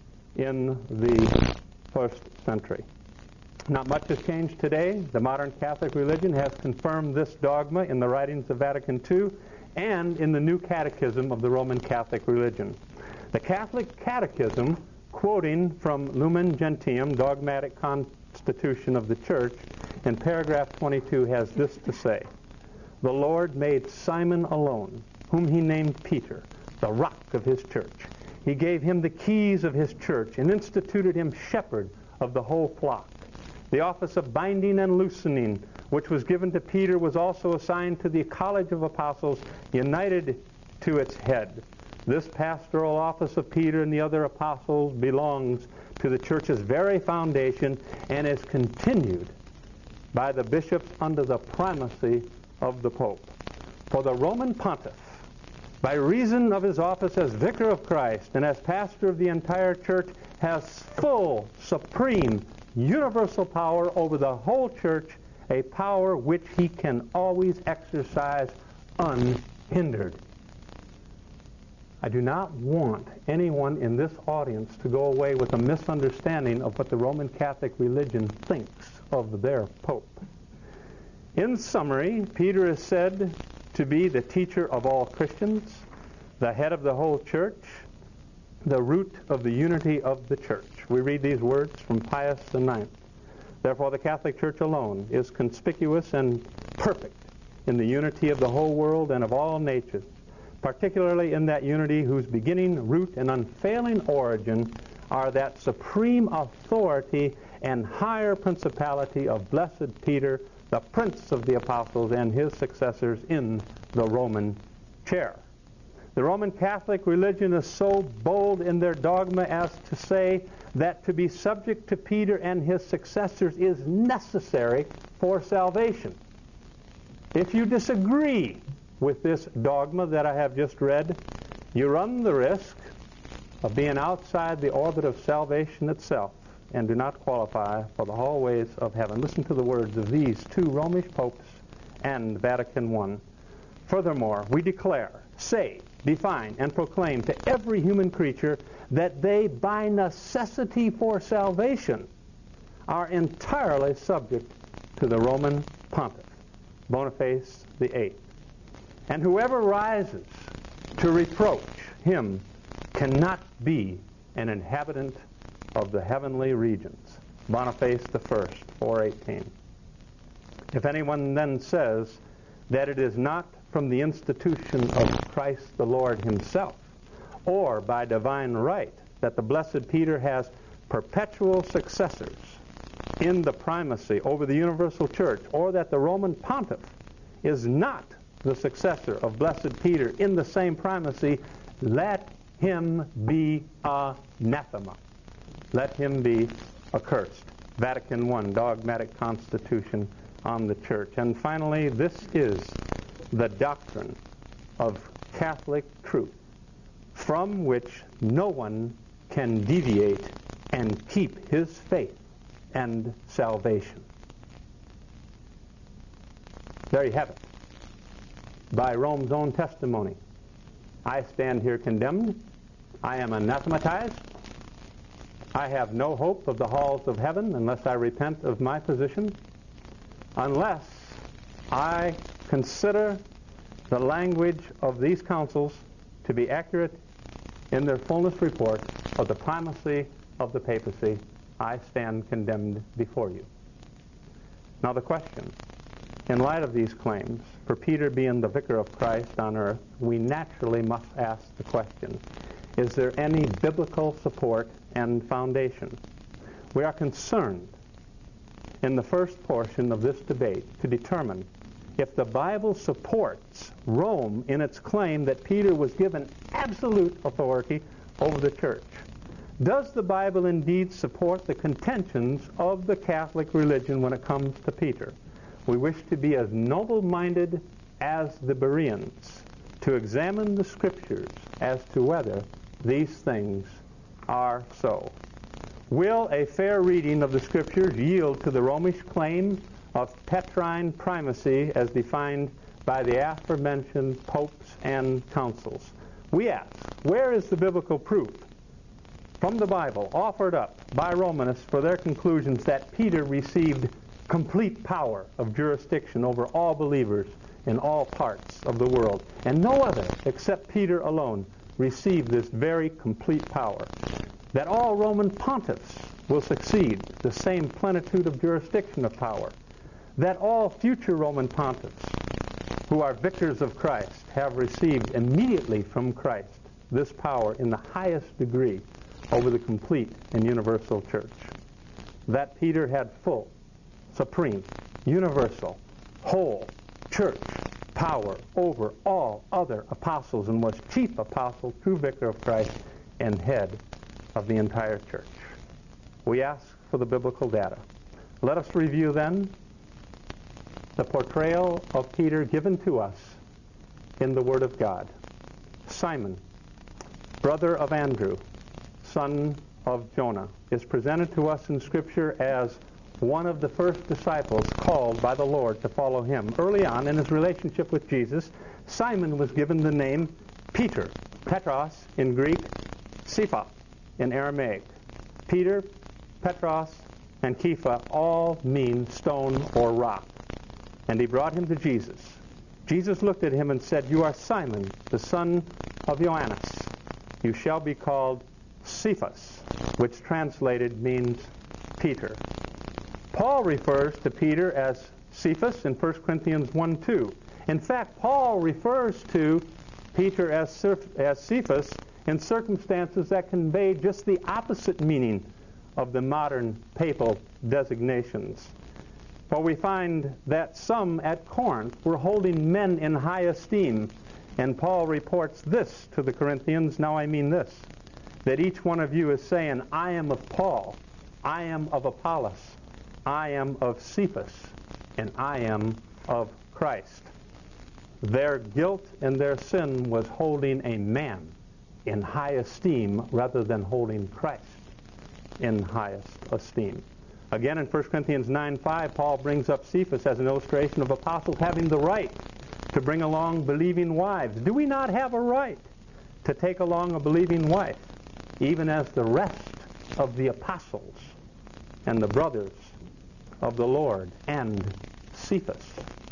in the first century. Not much has changed today. The modern Catholic religion has confirmed this dogma in the writings of Vatican Two and in the new catechism of the Roman Catholic religion. The Catholic Catechism, quoting from Lumen Gentium, Dogmatic Constitution of the Church, in paragraph twenty-two, has this to say: the Lord made Simon alone, whom he named Peter, the rock of his church. He gave him the keys of his church and instituted him shepherd of the whole flock. The office of binding and loosening, which was given to Peter, was also assigned to the college of apostles, united to its head. This pastoral office of Peter and the other apostles belongs to the church's very foundation and is continued by the bishops under the primacy of the Pope. For the Roman Pontiff, by reason of his office as vicar of Christ and as pastor of the entire church, has full, supreme, universal power over the whole church, a power which he can always exercise unhindered. I do not want anyone in this audience to go away with a misunderstanding of what the Roman Catholic religion thinks of their Pope. In summary, Peter is said to be the teacher of all Christians, the head of the whole church, the root of the unity of the church. We read these words from Pius the Ninth. Therefore, the Catholic Church alone is conspicuous and perfect in the unity of the whole world and of all natures, particularly in that unity whose beginning, root, and unfailing origin are that supreme authority and higher principality of blessed Peter, the Prince of the Apostles, and his successors in the Roman chair. The Roman Catholic religion is so bold in their dogma as to say that to be subject to Peter and his successors is necessary for salvation. If you disagree with this dogma that I have just read, you run the risk of being outside the orbit of salvation itself and do not qualify for the hallways of heaven. Listen to the words of these two Romish popes and Vatican One. Furthermore, we declare, say, define, and proclaim to every human creature that they, by necessity for salvation, are entirely subject to the Roman Pontiff, Boniface the Eighth. And whoever rises to reproach him cannot be an inhabitant of the heavenly regions. Boniface the First, four eighteen. If anyone then says that it is not from the institution of Christ the Lord himself, or by divine right, that the blessed Peter has perpetual successors in the primacy over the universal church, or that the Roman Pontiff is not the successor of blessed Peter in the same primacy, let him be anathema. Let him be accursed. Vatican One, dogmatic constitution on the church. And finally, this is the doctrine of Catholic truth, from which no one can deviate and keep his faith and salvation. There you have it. By Rome's own testimony, I stand here condemned. I am anathematized. I have no hope of the halls of heaven unless I repent of my position, unless I consider the language of these councils to be accurate in their fullness report of the primacy of the papacy. I stand condemned before you. Now the question, in light of these claims, for Peter being the vicar of Christ on earth, we naturally must ask the question, is there any biblical support and foundation? We are concerned in the first portion of this debate to determine if the Bible supports Rome in its claim that Peter was given absolute authority over the church. Does the Bible indeed support the contentions of the Catholic religion when it comes to Peter? We wish to be as noble-minded as the Bereans to examine the Scriptures as to whether these things are so. Will a fair reading of the Scriptures yield to the Romish claim of Petrine primacy as defined by the aforementioned popes and councils? We ask, where is the biblical proof from the Bible offered up by Romanists for their conclusions that Peter received complete power of jurisdiction over all believers in all parts of the world, and no other except Peter alone received this very complete power? That all Roman pontiffs will succeed the same plenitude of jurisdiction of power. That all future Roman pontiffs who are victors of Christ, have received immediately from Christ this power in the highest degree over the complete and universal church. That Peter had full, supreme, universal, whole church power over all other apostles, and was chief apostle, true vicar of Christ, and head of the entire church. We ask for the biblical data. Let us review then the portrayal of Peter given to us in the Word of God. Simon, brother of Andrew, son of Jonah, is presented to us in Scripture as one of the first disciples called by the Lord to follow him. Early on in his relationship with Jesus, Simon was given the name Peter. Petros in Greek, Kepha in Aramaic. Peter, Petros, and Kepha all mean stone or rock. And he brought him to Jesus. Jesus looked at him and said, "You are Simon, the son of Joannes. You shall be called Cephas," which translated means Peter. Paul refers to Peter as Cephas in First Corinthians one two. In fact, Paul refers to Peter as, as Cephas in circumstances that convey just the opposite meaning of the modern papal designations. For we find that some at Corinth were holding men in high esteem, and Paul reports this to the Corinthians, "Now I mean this, that each one of you is saying, I am of Paul, I am of Apollos, I am of Cephas, and I am of Christ." Their guilt and their sin was holding a man in high esteem rather than holding Christ in highest esteem. Again, in First Corinthians nine five, Paul brings up Cephas as an illustration of apostles having the right to bring along believing wives. Do we not have a right to take along a believing wife, even as the rest of the apostles and the brothers of the Lord and Cephas?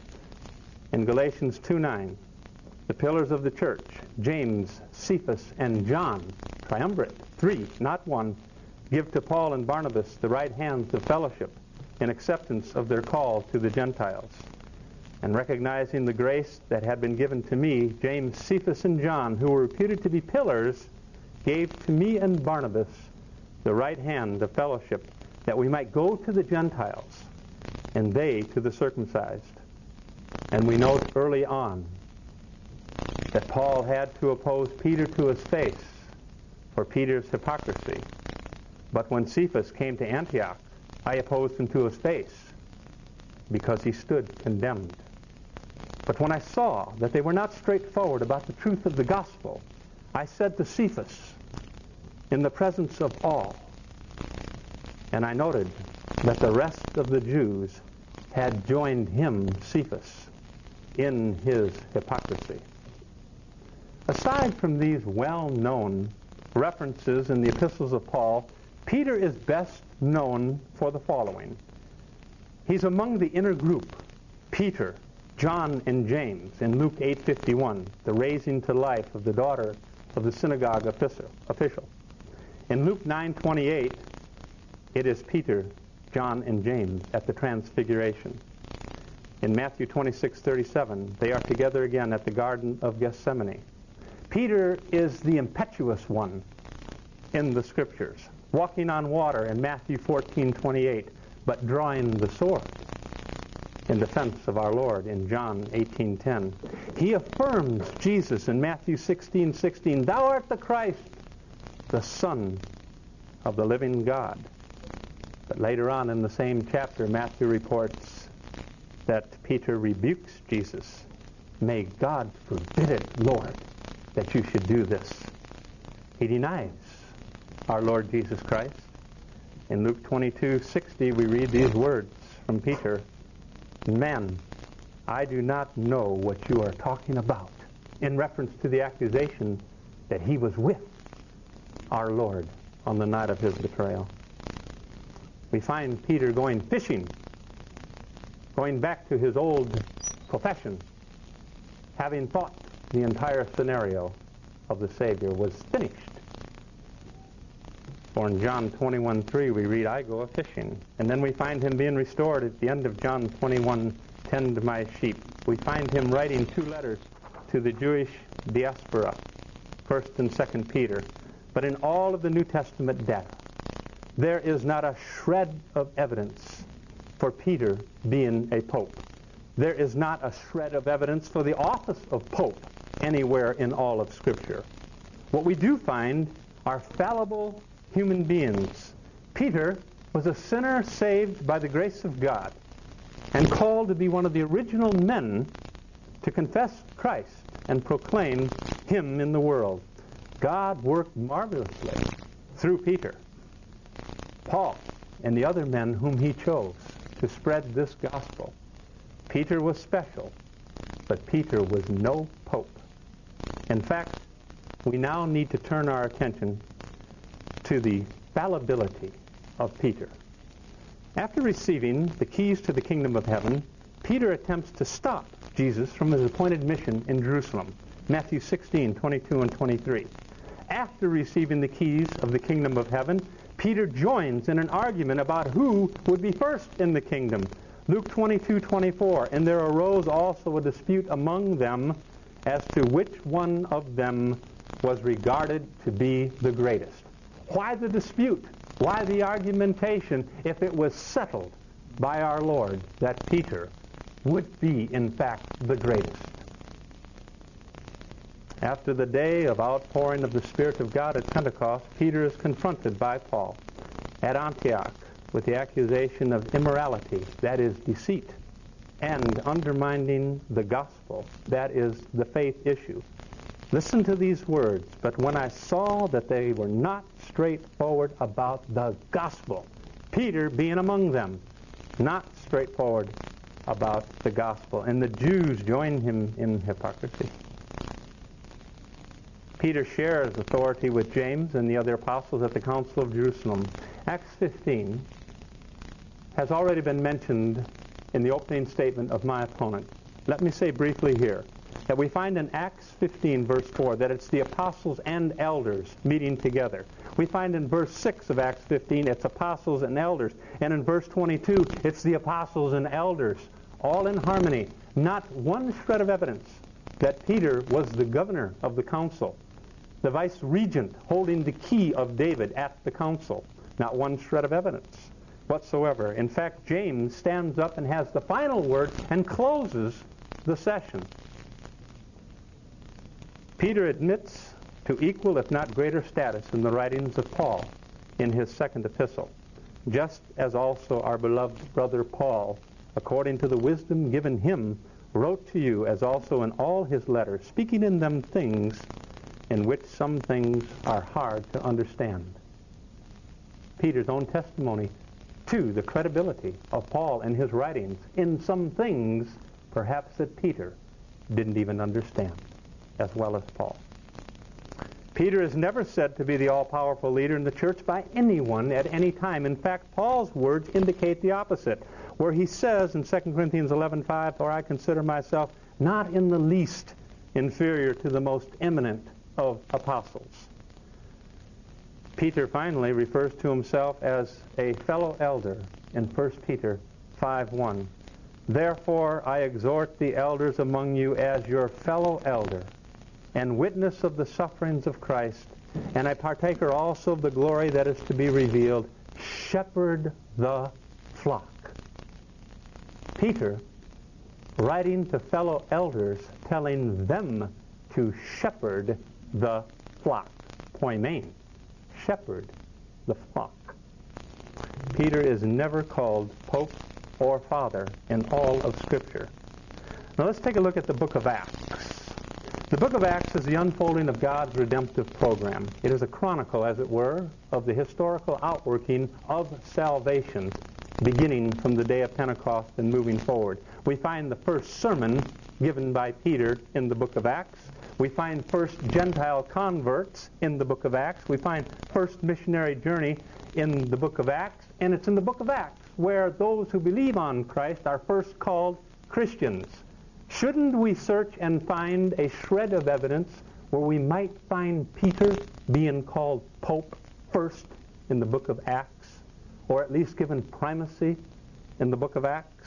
In Galatians two nine, the pillars of the church, James, Cephas, and John, triumvirate, three, not one, give to Paul and Barnabas the right hands of fellowship in acceptance of their call to the Gentiles. And recognizing the grace that had been given to me, James, Cephas, and John, who were reputed to be pillars, gave to me and Barnabas the right hand of fellowship, that we might go to the Gentiles, and they to the circumcised. And we note early on that Paul had to oppose Peter to his face for Peter's hypocrisy. But when Cephas came to Antioch, I opposed him to his face because he stood condemned. But when I saw that they were not straightforward about the truth of the gospel, I said to Cephas, in the presence of all, and I noted that the rest of the Jews had joined him, Cephas, in his hypocrisy. Aside from these well-known references in the epistles of Paul, Peter is best known for the following. He's among the inner group, Peter, John, and James, in Luke eight fifty-one, the raising to life of the daughter of the synagogue official. In Luke nine twenty-eight, it is Peter, John, and James at the Transfiguration. In Matthew twenty-six thirty-seven, they are together again at the Garden of Gethsemane. Peter is the impetuous one in the Scriptures, walking on water in Matthew fourteen twenty-eight, but drawing the sword in defense of our Lord in John eighteen ten. He affirms Jesus in Matthew sixteen sixteen, "Thou art the Christ, the Son of the living God." But later on in the same chapter, Matthew reports that Peter rebukes Jesus. "May God forbid it, Lord, that you should do this." He denies our Lord Jesus Christ. In Luke twenty-two sixty, we read these words from Peter, "Men, I do not know what you are talking about," in reference to the accusation that he was with our Lord on the night of his betrayal. We find Peter going fishing, going back to his old profession, having thought the entire scenario of the Savior was finished. For in John twenty-one three we read, I go a-fishing. And then we find him being restored at the end of John twenty-one, tend my sheep. We find him writing two letters to the Jewish diaspora, First and Second Peter. But in all of the New Testament data, there is not a shred of evidence for Peter being a pope. There is not a shred of evidence for the office of pope anywhere in all of Scripture. What we do find are fallible human beings. Peter was a sinner saved by the grace of God and called to be one of the original men to confess Christ and proclaim him in the world. God worked marvelously through Peter, Paul, and the other men whom he chose to spread this gospel. Peter was special, but Peter was no pope. In fact, we now need to turn our attention to the fallibility of Peter. After receiving the keys to the kingdom of heaven, Peter attempts to stop Jesus from his appointed mission in Jerusalem. Matthew sixteen, twenty-two and twenty-three. After receiving the keys of the kingdom of heaven, Peter joins in an argument about who would be first in the kingdom. Luke twenty-two, twenty-four, and there arose also a dispute among them as to which one of them was regarded to be the greatest. Why the dispute? Why the argumentation if it was settled by our Lord that Peter would be, in fact, the greatest? After the day of outpouring of the Spirit of God at Pentecost, Peter is confronted by Paul at Antioch with the accusation of immorality, that is deceit, and undermining the gospel, that is the faith issue. Listen to these words, but when I saw that they were not straightforward about the gospel, Peter being among them, not straightforward about the gospel, and the Jews joined him in hypocrisy. Peter shares authority with James and the other apostles at the Council of Jerusalem. Acts fifteen has already been mentioned in the opening statement of my opponent. Let me say briefly here that we find in Acts fifteen, verse four, that it's the apostles and elders meeting together. We find in verse six of Acts fifteen, it's apostles and elders. And in verse twenty-two, it's the apostles and elders, all in harmony. Not one shred of evidence that Peter was the governor of the council, the vice regent holding the key of David at the council. Not one shred of evidence whatsoever. In fact, James stands up and has the final word and closes the session. Peter admits to equal, if not greater, status in the writings of Paul in his second epistle, just as also our beloved brother Paul, according to the wisdom given him, wrote to you, as also in all his letters, speaking in them things in which some things are hard to understand. Peter's own testimony to the credibility of Paul and his writings in some things perhaps that Peter didn't even understand as well as Paul. Peter is never said to be the all-powerful leader in the church by anyone at any time. In fact, Paul's words indicate the opposite, where he says in Second Corinthians eleven five, for I consider myself not in the least inferior to the most eminent of apostles. Peter finally refers to himself as a fellow elder in First Peter five one. Therefore I exhort the elders among you as your fellow elder and witness of the sufferings of Christ, and a partaker also of the glory that is to be revealed. Shepherd the flock. Peter, writing to fellow elders, telling them to shepherd the flock. Poimen. Shepherd the flock. Peter is never called Pope or Father in all of Scripture. Now let's take a look at the book of Acts. The book of Acts is the unfolding of God's redemptive program. It is a chronicle, as it were, of the historical outworking of salvation, beginning from the day of Pentecost and moving forward. We find the first sermon given by Peter in the book of Acts. We find first Gentile converts in the book of Acts. We find first missionary journey in the book of Acts. And it's in the book of Acts where those who believe on Christ are first called Christians. Shouldn't we search and find a shred of evidence where we might find Peter being called Pope first in the book of Acts, or at least given primacy in the book of Acts?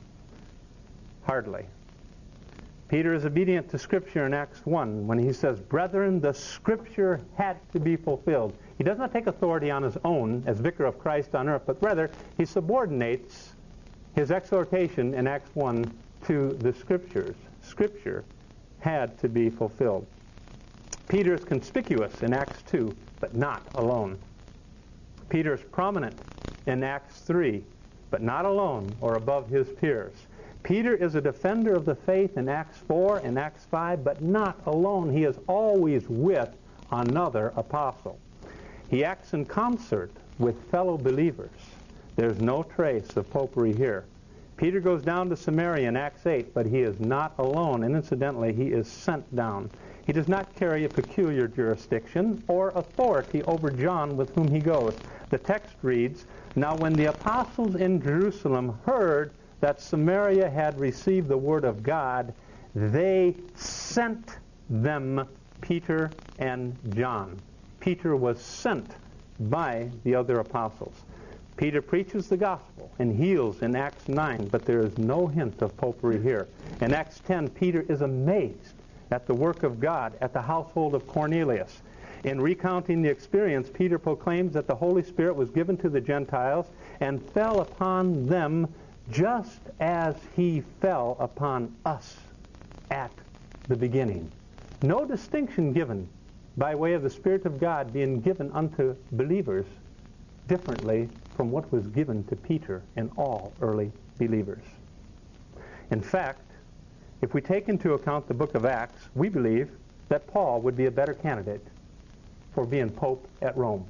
Hardly. Peter is obedient to Scripture in Acts one when he says, "Brethren, the Scripture had to be fulfilled." He does not take authority on his own as vicar of Christ on earth, but rather he subordinates his exhortation in Acts one to the Scriptures. Scripture had to be fulfilled. Peter is conspicuous in Acts two, but not alone. Peter is prominent in Acts three, but not alone or above his peers. Peter is a defender of the faith in Acts four and Acts five, but not alone. He is always with another apostle. He acts in concert with fellow believers. There's no trace of popery here. Peter goes down to Samaria in Acts eight, but he is not alone, and incidentally, he is sent down. He does not carry a peculiar jurisdiction or authority over John with whom he goes. The text reads, "Now when the apostles in Jerusalem heard that Samaria had received the word of God, they sent them Peter and John." Peter was sent by the other apostles. Peter preaches the gospel and heals in Acts nine, but there is no hint of popery here. In Acts ten, Peter is amazed at the work of God at the household of Cornelius. In recounting the experience, Peter proclaims that the Holy Spirit was given to the Gentiles and fell upon them just as he fell upon us at the beginning. No distinction given by way of the Spirit of God being given unto believers differently from what was given to Peter and all early believers. In fact, if we take into account the book of Acts, we believe that Paul would be a better candidate for being Pope at Rome.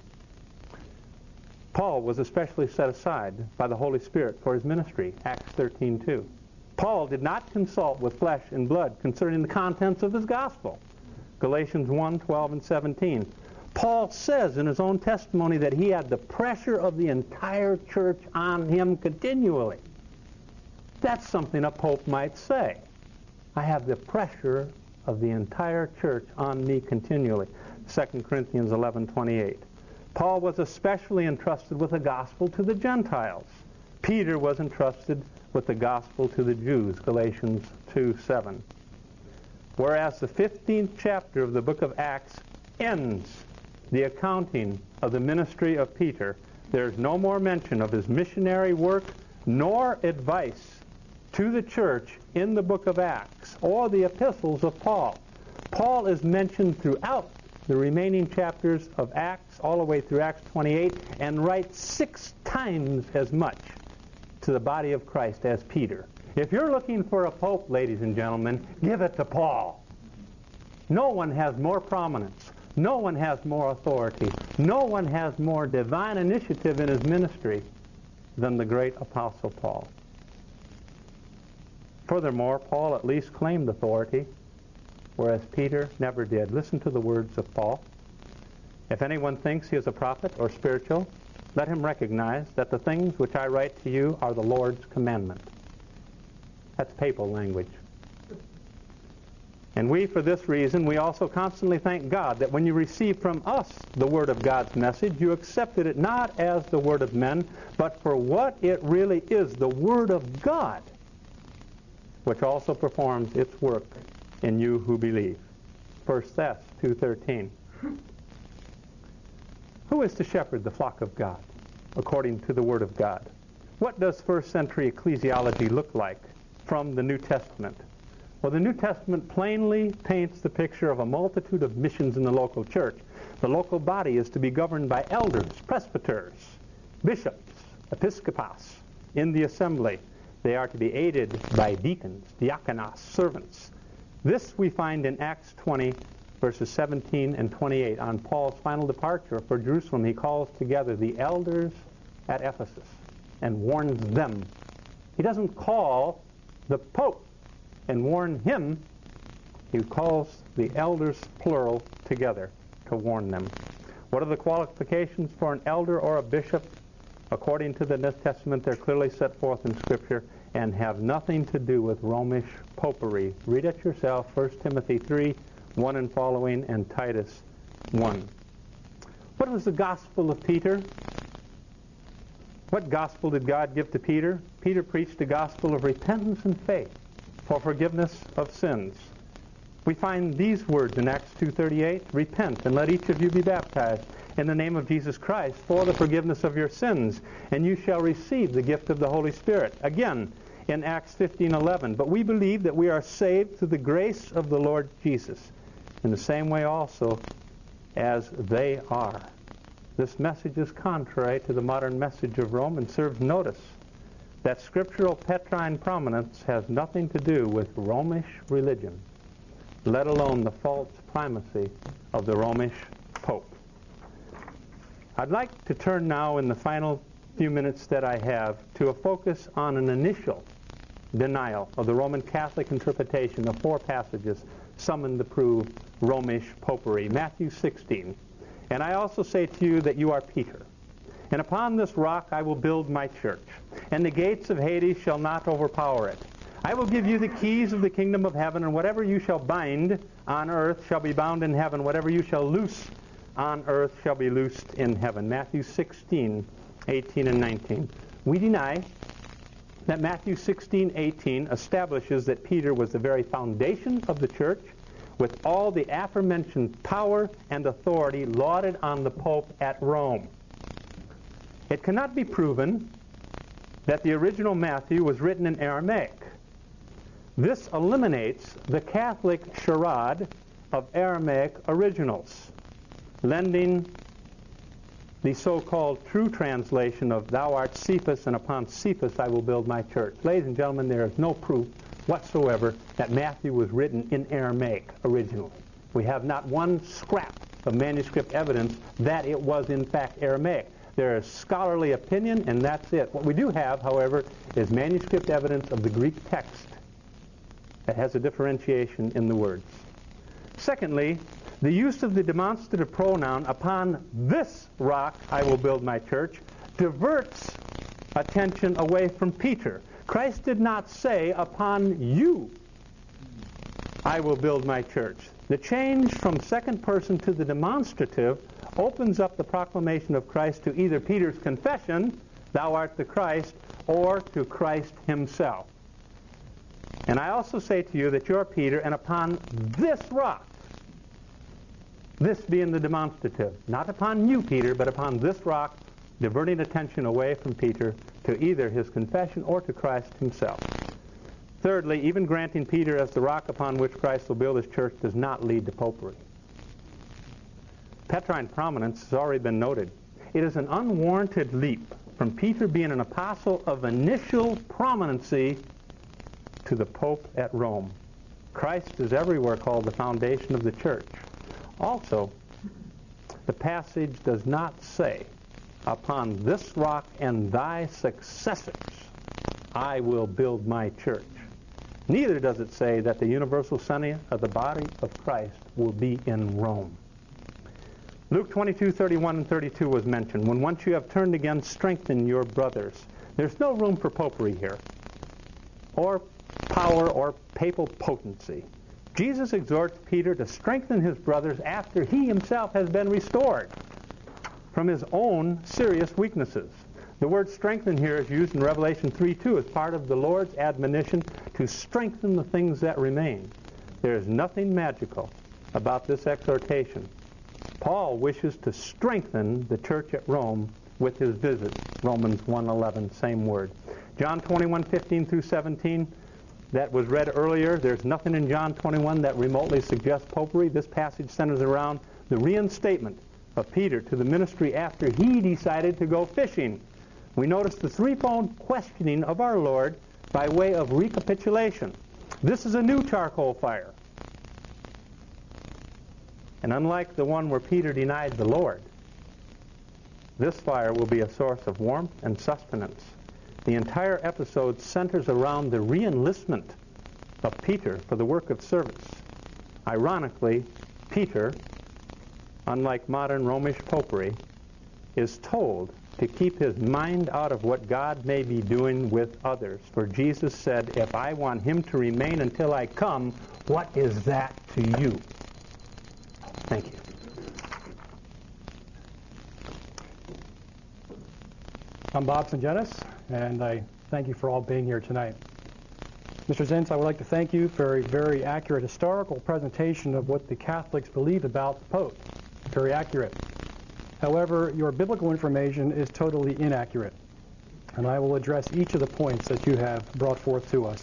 Paul was especially set aside by the Holy Spirit for his ministry, Acts thirteen two. Paul did not consult with flesh and blood concerning the contents of his gospel, Galatians one twelve and seventeen. Paul says in his own testimony that he had the pressure of the entire church on him continually. That's something a pope might say. I have the pressure of the entire church on me continually, Second Corinthians eleven twenty-eight. Paul was especially entrusted with the gospel to the Gentiles. Peter was entrusted with the gospel to the Jews, Galatians two seven. Whereas the fifteenth chapter of the book of Acts ends the accounting of the ministry of Peter, there's no more mention of his missionary work nor advice to the church in the book of Acts or the epistles of Paul. Paul is mentioned throughout the remaining chapters of Acts, all the way through Acts twenty-eight, and writes six times as much to the body of Christ as Peter. If you're looking for a pope, ladies and gentlemen, give it to Paul. No one has more prominence. No one has more authority. No one has more divine initiative in his ministry than the great Apostle Paul. Furthermore, Paul at least claimed authority, whereas Peter never did. Listen to the words of Paul. "If anyone thinks he is a prophet or spiritual, let him recognize that the things which I write to you are the Lord's commandment." That's papal language. And we, for this reason, we also constantly thank God that when you received from us the word of God's message, you accepted it not as the word of men, but for what it really is, the word of God, which also performs its work in you who believe. First Thess two thirteen. Who is to shepherd the flock of God according to the word of God? What does first century ecclesiology look like from the New Testament? Well, the New Testament plainly paints the picture of a multitude of missions in the local church. The local body is to be governed by elders, presbyters, bishops, episkopos in the assembly. They are to be aided by deacons, diakonos, servants. This we find in Acts twenty, verses seventeen and twenty-eight. On Paul's final departure for Jerusalem, he calls together the elders at Ephesus and warns them. He doesn't call the Pope and warn him. He calls the elders, plural, together to warn them. What are the qualifications for an elder or a bishop? According to the New Testament, they're clearly set forth in Scripture and have nothing to do with Romish popery. Read it yourself, First Timothy three, one and following, and Titus one. What was the gospel of Peter? What gospel did God give to Peter? Peter preached a gospel of repentance and faith for forgiveness of sins. We find these words in Acts two thirty-eight, repent and let each of you be baptized in the name of Jesus Christ for the forgiveness of your sins, and you shall receive the gift of the Holy Spirit. Again, in Acts fifteen eleven, but we believe that we are saved through the grace of the Lord Jesus, in the same way also as they are. This message is contrary to the modern message of Rome and serves notice that scriptural Petrine prominence has nothing to do with Romish religion, let alone the false primacy of the Romish Pope. I'd like to turn now in the final few minutes that I have to a focus on an initial denial of the Roman Catholic interpretation of four passages summoned to prove Romish popery. Matthew sixteen. And I also say to you that you are Peter, and upon this rock I will build my church, and the gates of Hades shall not overpower it. I will give you the keys of the kingdom of heaven, and whatever you shall bind on earth shall be bound in heaven. Whatever you shall loose on earth shall be loosed in heaven. Matthew sixteen, eighteen and nineteen. We deny that Matthew sixteen, eighteen establishes that Peter was the very foundation of the church, with all the aforementioned power and authority lauded on the Pope at Rome. It cannot be proven that the original Matthew was written in Aramaic. This eliminates the Catholic charade of Aramaic originals, lending the so-called true translation of thou art Cephas, and upon Cephas I will build my church. Ladies and gentlemen, there is no proof whatsoever that Matthew was written in Aramaic originally. We have not one scrap of manuscript evidence that it was in fact Aramaic. There is scholarly opinion, and that's it. What we do have, however, is manuscript evidence of the Greek text that has a differentiation in the words. Secondly, the use of the demonstrative pronoun upon this rock I will build my church diverts attention away from Peter. Christ did not say, upon you I will build my church. The change from second person to the demonstrative opens up the proclamation of Christ to either Peter's confession, thou art the Christ, or to Christ himself. And I also say to you that you're Peter, and upon this rock, this being the demonstrative, not upon you, Peter, but upon this rock, diverting attention away from Peter to either his confession or to Christ himself. Thirdly, even granting Peter as the rock upon which Christ will build his church does not lead to popery. Petrine prominence has already been noted. It is an unwarranted leap from Peter being an apostle of initial prominency to the Pope at Rome. Christ is everywhere called the foundation of the church. Also, the passage does not say, upon this rock and thy successors I will build my church. Neither does it say that the universal center of the body of Christ will be in Rome. Luke twenty-two, thirty-one and thirty-two was mentioned. When once you have turned again, strengthen your brothers. There's no room for popery here, or power or papal potency. Jesus exhorts Peter to strengthen his brothers after he himself has been restored from his own serious weaknesses. The word strengthen here is used in Revelation three two as part of the Lord's admonition to strengthen the things that remain. There is nothing magical about this exhortation. Paul wishes to strengthen the church at Rome with his visit. Romans one eleven, same word. John twenty-one, fifteen through seventeen, that was read earlier. There's nothing in John twenty-one that remotely suggests popery. This passage centers around the reinstatement of Peter to the ministry after he decided to go fishing. We notice the threefold questioning of our Lord by way of recapitulation. This is a new charcoal fire. And unlike the one where Peter denied the Lord, this fire will be a source of warmth and sustenance. The entire episode centers around the re-enlistment of Peter for the work of service. Ironically, Peter, unlike modern Romish popery, is told to keep his mind out of what God may be doing with others. For Jesus said, if I want him to remain until I come, what is that to you? Thank you.
I'm Bob Sangenis, and I thank you for all being here tonight. Mister Zins, I would like to thank you for a very accurate historical presentation of what the Catholics believe about the Pope. Very accurate. However, your biblical information is totally inaccurate, and I will address each of the points that you have brought forth to us.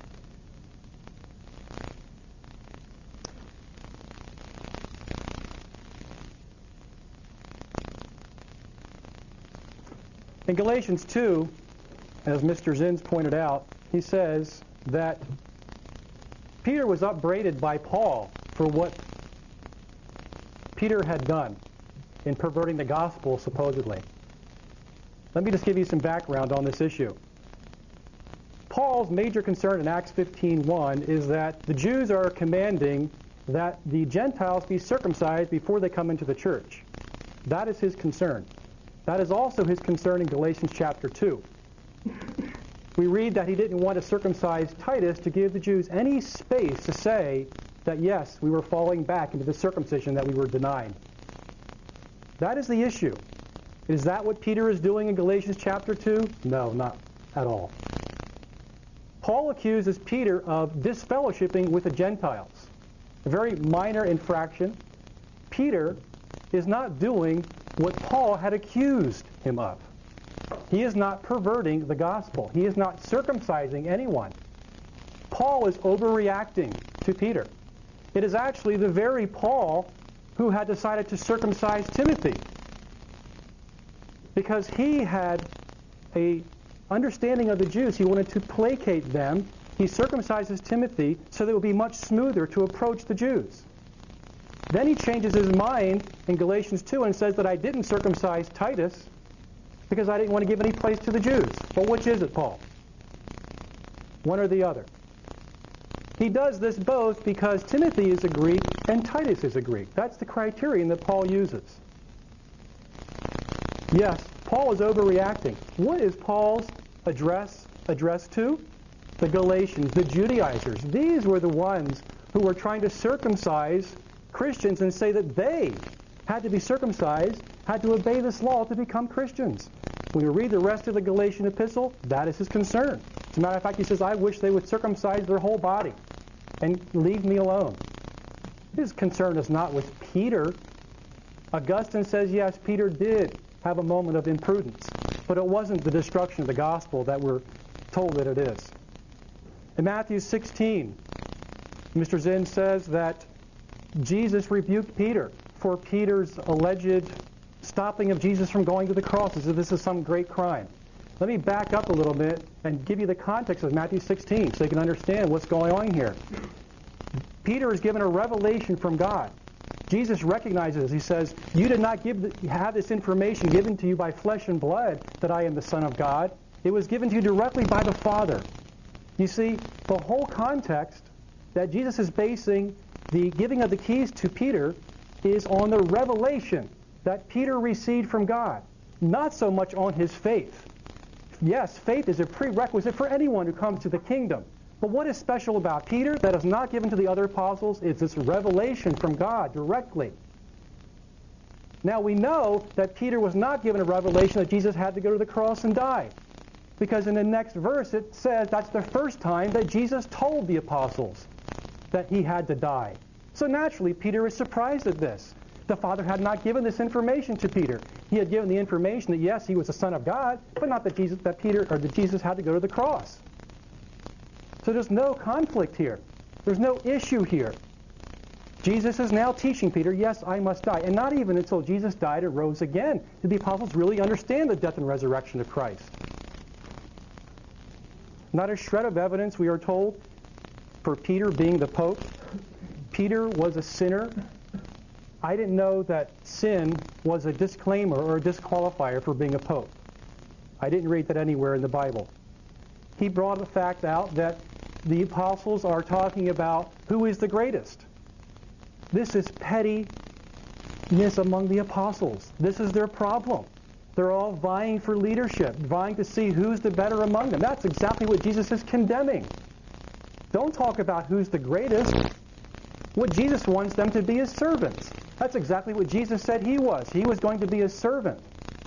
In Galatians two, as Mister Zins pointed out, he says that Peter was upbraided by Paul for what Peter had done in perverting the gospel, supposedly. Let me just give you some background on this issue. Paul's major concern in Acts fifteen one is that the Jews are commanding that the Gentiles be circumcised before they come into the church. That is his concern. That is also his concern in Galatians chapter two. We read that he didn't want to circumcise Titus to give the Jews any space to say that, yes, we were falling back into the circumcision that we were denied. That is the issue. Is that what Peter is doing in Galatians chapter two? No, not at all. Paul accuses Peter of disfellowshipping with the Gentiles. A very minor infraction. Peter is not doing what Paul had accused him of. He is not perverting the gospel. He is not circumcising anyone. Paul is overreacting to Peter. It is actually the very Paul who had decided to circumcise Timothy, because he had a understanding of the Jews. He wanted to placate them. He circumcises Timothy so that it would be much smoother to approach the Jews. Then he changes his mind in Galatians two and says that I didn't circumcise Titus because I didn't want to give any place to the Jews. Well, which is it, Paul? One or the other. He does this both because Timothy is a Greek and Titus is a Greek. That's the criterion that Paul uses. Yes, Paul is overreacting. What is Paul's address addressed to? The Galatians, the Judaizers. These were the ones who were trying to circumcise Christians and say that they had to be circumcised, had to obey this law to become Christians. When you read the rest of the Galatian epistle, that is his concern. As a matter of fact, he says, I wish they would circumcise their whole body and leave me alone. His concern is not with Peter. Augustine says, yes, Peter did have a moment of imprudence, but it wasn't the destruction of the gospel that we're told that it is. In Matthew sixteen, Mister Zinn says that Jesus rebuked Peter for Peter's alleged stopping of Jesus from going to the cross, as if this is some great crime. Let me back up a little bit and give you the context of Matthew sixteen so you can understand what's going on here. Peter is given a revelation from God. Jesus recognizes, he says, you did not give the, have this information given to you by flesh and blood that I am the Son of God. It was given to you directly by the Father. You see, the whole context that Jesus is basing the giving of the keys to Peter is on the revelation that Peter received from God, not so much on his faith. Yes, faith is a prerequisite for anyone who comes to the kingdom. But what is special about Peter that is not given to the other apostles is this revelation from God directly. Now we know that Peter was not given a revelation that Jesus had to go to the cross and die, because in the next verse it says that's the first time that Jesus told the apostles that he had to die. So naturally, Peter is surprised at this. The Father had not given this information to Peter. He had given the information that yes, he was the Son of God, but not that Jesus, that Peter or that Jesus had to go to the cross. So there's no conflict here. There's no issue here. Jesus is now teaching Peter, yes, I must die. And not even until Jesus died and rose again did the apostles really understand the death and resurrection of Christ. Not a shred of evidence, we are told, for Peter being the Pope. Peter was a sinner. I didn't know that sin was a disclaimer or a disqualifier for being a Pope. I didn't read that anywhere in the Bible. He brought the fact out that the apostles are talking about who is the greatest. This is pettiness among the apostles. This is their problem. They're all vying for leadership, vying to see who's the better among them. That's exactly what Jesus is condemning. Don't talk about who's the greatest. What Jesus wants them to be is servants. That's exactly what Jesus said he was. He was going to be a servant.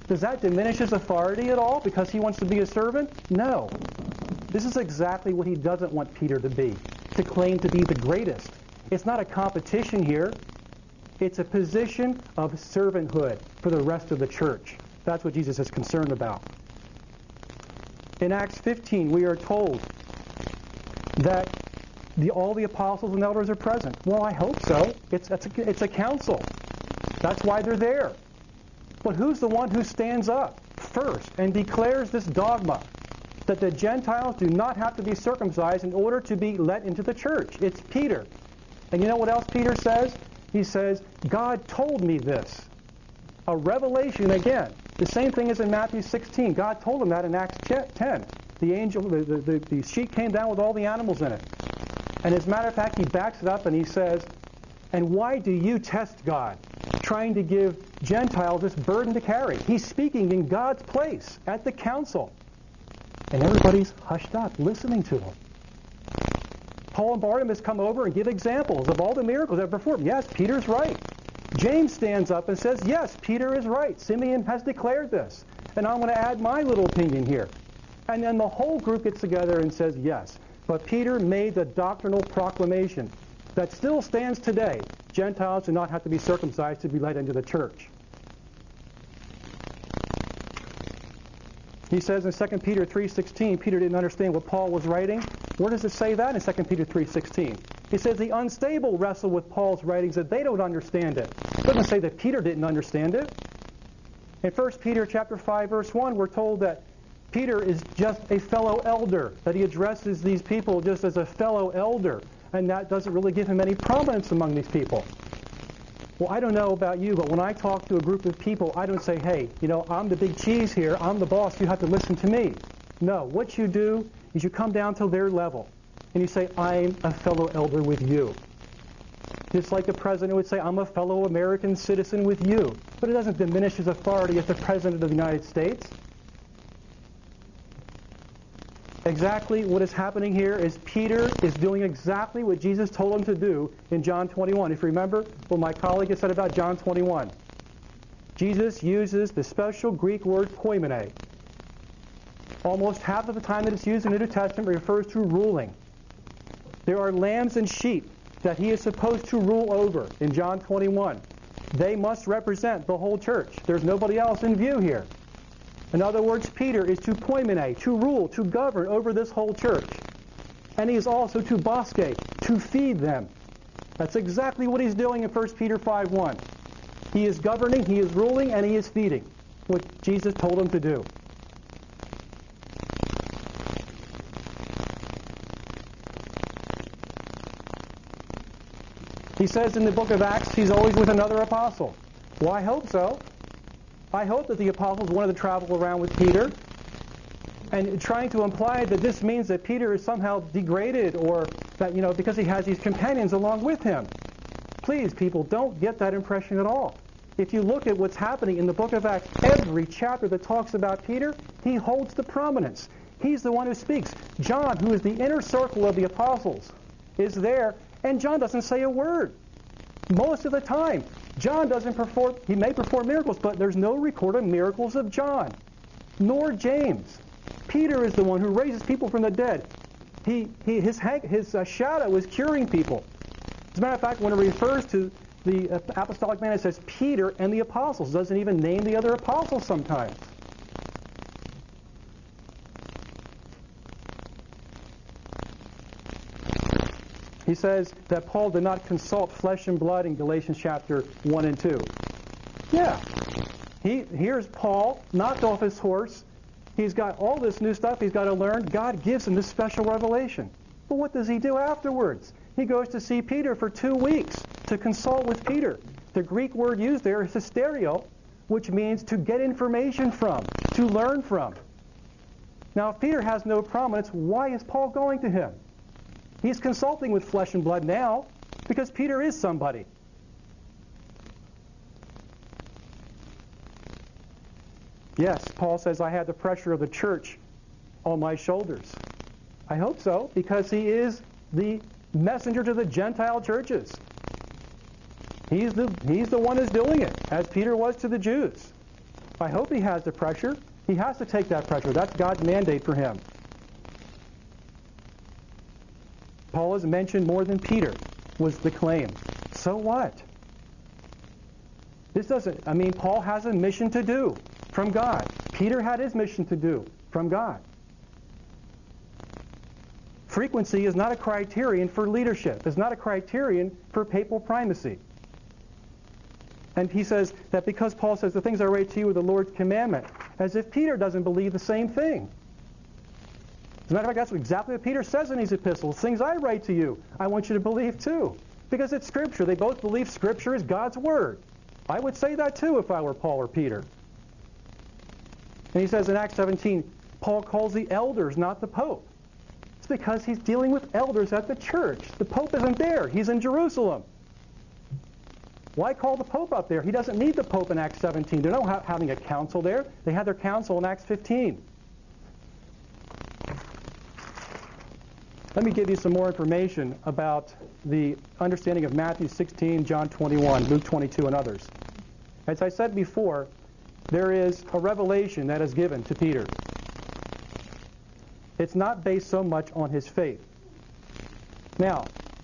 Does that diminish his authority at all because he wants to be a servant? No. This is exactly what he doesn't want Peter to be, to claim to be the greatest. It's not a competition here. It's a position of servanthood for the rest of the church. That's what Jesus is concerned about. In Acts fifteen, we are told that the, all the apostles and elders are present. Well, I hope so. It's, it's, a, it's a council. That's why they're there. But who's the one who stands up first and declares this dogma that the Gentiles do not have to be circumcised in order to be let into the church? It's Peter. And you know what else Peter says? He says, God told me this. A revelation again. The same thing as in Matthew sixteen. God told him that in Acts ten. The angel, the, the, the, the sheet came down with all the animals in it. And as a matter of fact, he backs it up and he says, and why do you test God, trying to give Gentiles this burden to carry? He's speaking in God's place at the council. And everybody's hushed up, listening to him. Paul and Barnabas come over and give examples of all the miracles they've performed. Yes, Peter's right. James stands up and says, yes, Peter is right. Simeon has declared this. And I'm going to add my little opinion here. And then the whole group gets together and says, yes. But Peter made the doctrinal proclamation that still stands today. Gentiles do not have to be circumcised to be led into the church. He says in Second Peter three sixteen, Peter didn't understand what Paul was writing. Where does it say that in Second Peter three sixteen? He says the unstable wrestle with Paul's writings that they don't understand it. It doesn't say that Peter didn't understand it. In First Peter chapter five, verse one, we're told that Peter is just a fellow elder, that he addresses these people just as a fellow elder, and that doesn't really give him any prominence among these people. Well, I don't know about you, but when I talk to a group of people, I don't say, hey, you know, I'm the big cheese here, I'm the boss, you have to listen to me. No, what you do is you come down to their level, and you say, I'm a fellow elder with you. Just like the president would say, I'm a fellow American citizen with you. But it doesn't diminish his authority as the president of the United States. Exactly what is happening here is Peter is doing exactly what Jesus told him to do in John twenty-one. If you remember what my colleague has said about John twenty-one. Jesus uses the special Greek word poimene. Almost half of the time that it's used in the New Testament refers to ruling. There are lambs and sheep that he is supposed to rule over in John twenty-one. They must represent the whole church. There's nobody else in view here. In other words, Peter is to poimene, to rule, to govern over this whole church. And he is also to bosque, to feed them. That's exactly what he's doing in First Peter five one. He is governing, he is ruling, and he is feeding, what Jesus told him to do. He says in the book of Acts he's always with another apostle. Well, I hope so. I hope that the apostles wanted to travel around with Peter, and trying to imply that this means that Peter is somehow degraded, or that, you know, because he has these companions along with him. Please, people, don't get that impression at all. If you look at what's happening in the book of Acts, every chapter that talks about Peter, he holds the prominence. He's the one who speaks. John, who is the inner circle of the apostles, is there, and John doesn't say a word. Most of the time, John doesn't perform, he may perform miracles, but there's no recorded miracles of John, nor James. Peter is the one who raises people from the dead. He, he, his his uh, shadow is curing people. As a matter of fact, when it refers to the apostolic man, it says Peter and the apostles. It doesn't even name the other apostles sometimes. He says that Paul did not consult flesh and blood in Galatians chapter one and two. Yeah. He, here's Paul, knocked off his horse. He's got all this new stuff he's got to learn. God gives him this special revelation. But what does he do afterwards? He goes to see Peter for two weeks to consult with Peter. The Greek word used there is hysterio, which means to get information from, to learn from. Now, if Peter has no prominence, why is Paul going to him? He's consulting with flesh and blood now because Peter is somebody. Yes, Paul says, I had the pressure of the church on my shoulders. I hope so, because he is the messenger to the Gentile churches. He's the, he's the one who's doing it, as Peter was to the Jews. I hope he has the pressure. He has to take that pressure. That's God's mandate for him. Paul is mentioned more than Peter, was the claim. So what? This doesn't, I mean, Paul has a mission to do from God. Peter had his mission to do from God. Frequency is not a criterion for leadership. It's not a criterion for papal primacy. And he says that because Paul says the things I write to you are the Lord's commandment, as if Peter doesn't believe the same thing. As a matter of fact, that's exactly what Peter says in these epistles. Things I write to you, I want you to believe too. Because it's Scripture. They both believe Scripture is God's Word. I would say that too if I were Paul or Peter. And he says in Acts seventeen, Paul calls the elders, not the Pope. It's because he's dealing with elders at the church. The Pope isn't there. He's in Jerusalem. Why call the Pope up there? He doesn't need the Pope in Acts seventeen. They're not ha- having a council there. They had their council in Acts fifteen. Let me give you some more information about the understanding of Matthew sixteen, John twenty-one, Luke twenty-two, and others. As I said before, there is a revelation that is given to Peter. It's not based so much on his faith. Now,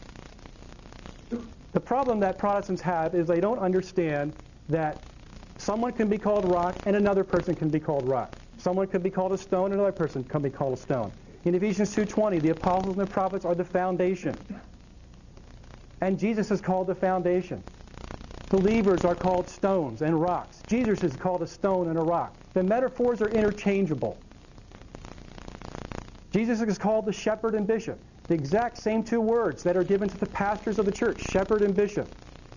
the problem that Protestants have is they don't understand that someone can be called rock and another person can be called rock. Someone could be called a stone and another person can be called a stone. In Ephesians two twenty, the apostles and the prophets are the foundation. And Jesus is called the foundation. Believers are called stones and rocks. Jesus is called a stone and a rock. The metaphors are interchangeable. Jesus is called the shepherd and bishop. The exact same two words that are given to the pastors of the church, shepherd and bishop.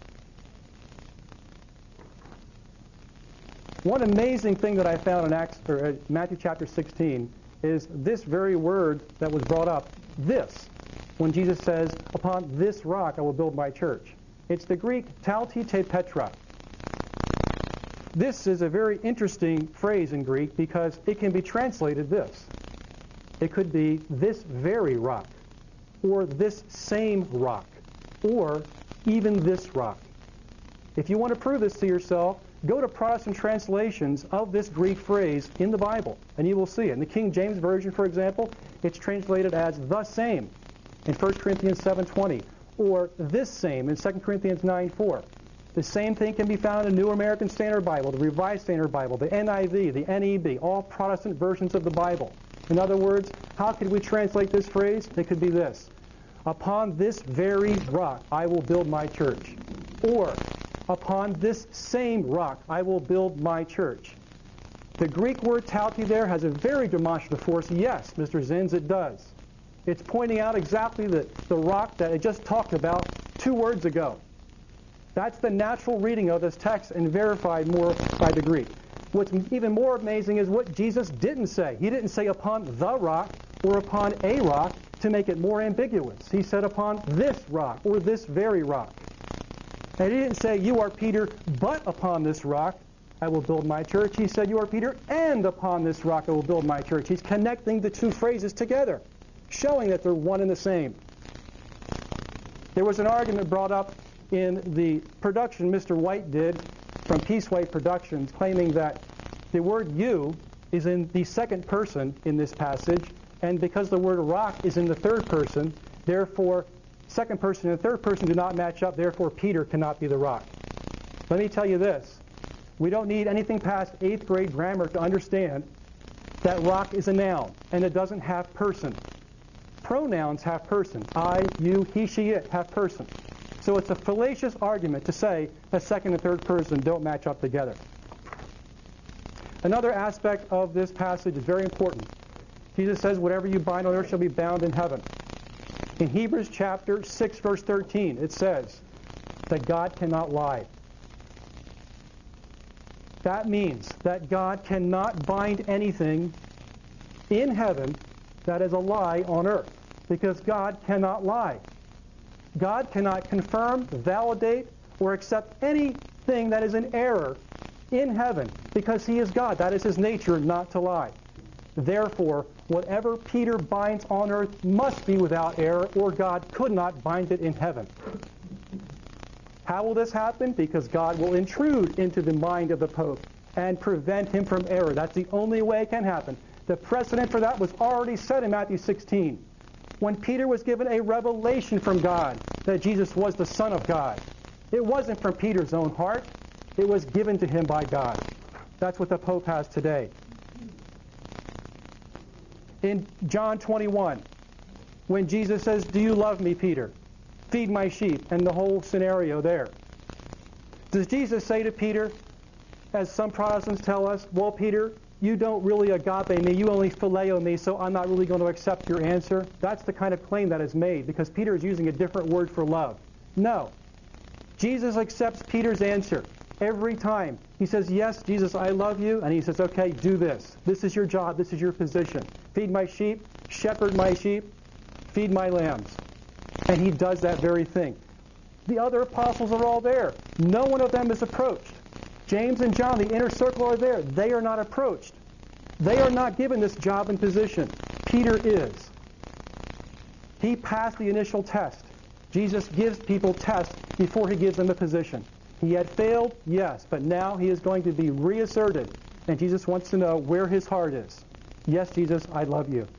One amazing thing that I found in Acts, or uh, Matthew chapter sixteen is this very word that was brought up, this, when Jesus says, upon this rock I will build my church. It's the Greek talti te petra. This is a very interesting phrase in Greek because it can be translated this. It could be this very rock, or this same rock, or even this rock. If you want to prove this to yourself, go to Protestant translations of this Greek phrase in the Bible, and you will see it. In the King James Version, for example, it's translated as the same in First Corinthians seven twenty, or this same in Second Corinthians nine four. The same thing can be found in the New American Standard Bible, the Revised Standard Bible, the N I V, the N E B, all Protestant versions of the Bible. In other words, how could we translate this phrase? It could be this: upon this very rock I will build my church. Or, upon this same rock I will build my church. The Greek word talti there has a very demonstrative force. Yes, Mister Zins, it does. It's pointing out exactly the, the rock that I just talked about two words ago. That's the natural reading of this text and verified more by the Greek. What's even more amazing is what Jesus didn't say. He didn't say upon the rock or upon a rock to make it more ambiguous. He said upon this rock or this very rock. And he didn't say, you are Peter, but upon this rock I will build my church. He said, you are Peter, and upon this rock I will build my church. He's connecting the two phrases together, showing that they're one and the same. There was an argument brought up in the production Mister White did from Peace White Productions, claiming that the word you is in the second person in this passage, and because the word rock is in the third person, therefore second person and third person do not match up, therefore Peter cannot be the rock. Let me tell you this. We don't need anything past eighth grade grammar to understand that rock is a noun, and it doesn't have person. Pronouns have person. I, you, he, she, it have person. So it's a fallacious argument to say that second and third person don't match up together. Another aspect of this passage is very important. Jesus says, whatever you bind on earth shall be bound in heaven. In Hebrews chapter six, verse thirteen, it says that God cannot lie. That means that God cannot bind anything in heaven that is a lie on earth, because God cannot lie. God cannot confirm, validate, or accept anything that is an error in heaven, because he is God. That is his nature, not to lie. Therefore, whatever Peter binds on earth must be without error, or God could not bind it in heaven. How will this happen? Because God will intrude into the mind of the Pope and prevent him from error. That's the only way it can happen. The precedent for that was already set in Matthew sixteen, when Peter was given a revelation from God that Jesus was the Son of God. It wasn't from Peter's own heart. It was given to him by God. That's what the Pope has today. In John twenty-one, when Jesus says, "Do you love me, Peter? Feed my sheep," and the whole scenario there. Does Jesus say to Peter, as some Protestants tell us, "Well, Peter, you don't really agape me, you only phileo me, so I'm not really going to accept your answer"? That's the kind of claim that is made, because Peter is using a different word for love. No. Jesus accepts Peter's answer every time. He says, "Yes, Jesus, I love you." And he says, "Okay, do this. This is your job. This is your position. Feed my sheep, shepherd my sheep, feed my lambs." And he does that very thing. The other apostles are all there. No one of them is approached. James and John, the inner circle, are there. They are not approached. They are not given this job and position. Peter is. He passed the initial test. Jesus gives people tests before he gives them a position. He had failed, yes, but now he is going to be reasserted. And Jesus wants to know where his heart is. "Yes, Jesus, I love you."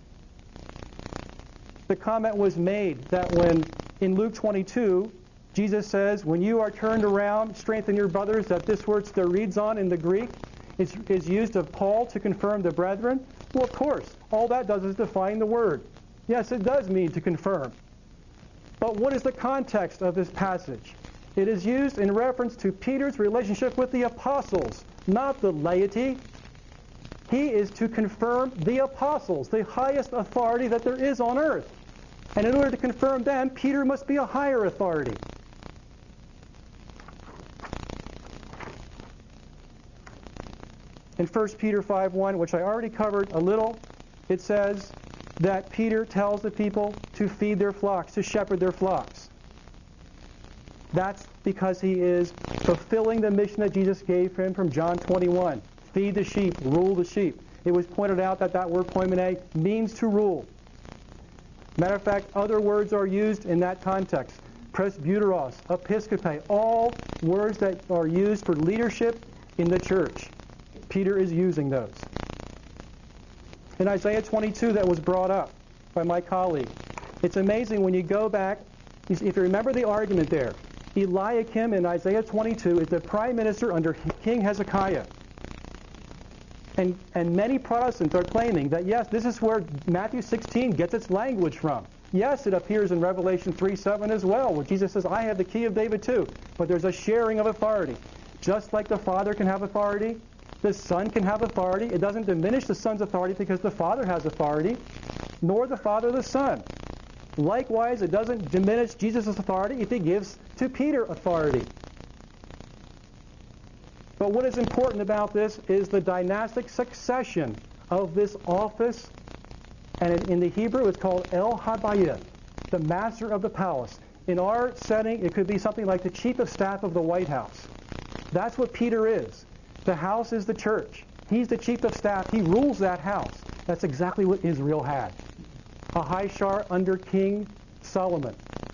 The comment was made that when in Luke twenty-two, Jesus says, when you are turned around, strengthen your brothers, that this word sterizon in the Greek is, is used of Paul to confirm the brethren. Well, of course, all that does is define the word. Yes, it does mean to confirm. But what is the context of this passage? It is used in reference to Peter's relationship with the apostles, not the laity. He is to confirm the apostles, the highest authority that there is on earth. And in order to confirm them, Peter must be a higher authority. In First Peter five one, which I already covered a little, it says that Peter tells the people to feed their flocks, to shepherd their flocks. That's because he is fulfilling the mission that Jesus gave him from John twenty-one. Feed the sheep, rule the sheep. It was pointed out that that word poimene means to rule. Matter of fact, other words are used in that context. Presbyteros, episcope, all words that are used for leadership in the church. Peter is using those. In Isaiah twenty-two, that was brought up by my colleague. It's amazing when you go back, if you remember the argument there, Eliakim in Isaiah twenty-two is the prime minister under King Hezekiah. And, and many Protestants are claiming that, yes, this is where Matthew sixteen gets its language from. Yes, it appears in Revelation three seven as well, where Jesus says, "I have the key of David too." But there's a sharing of authority. Just like the Father can have authority, the Son can have authority. It doesn't diminish the Son's authority because the Father has authority, nor the Father the Son. Likewise, it doesn't diminish Jesus' authority if he gives to Peter authority. But what is important about this is the dynastic succession of this office. And in the Hebrew, it's called El Habayith, the master of the palace. In our setting, it could be something like the chief of staff of the White House. That's what Peter is. The house is the church. He's the chief of staff. He rules that house. That's exactly what Israel had. Ahishar under King Solomon.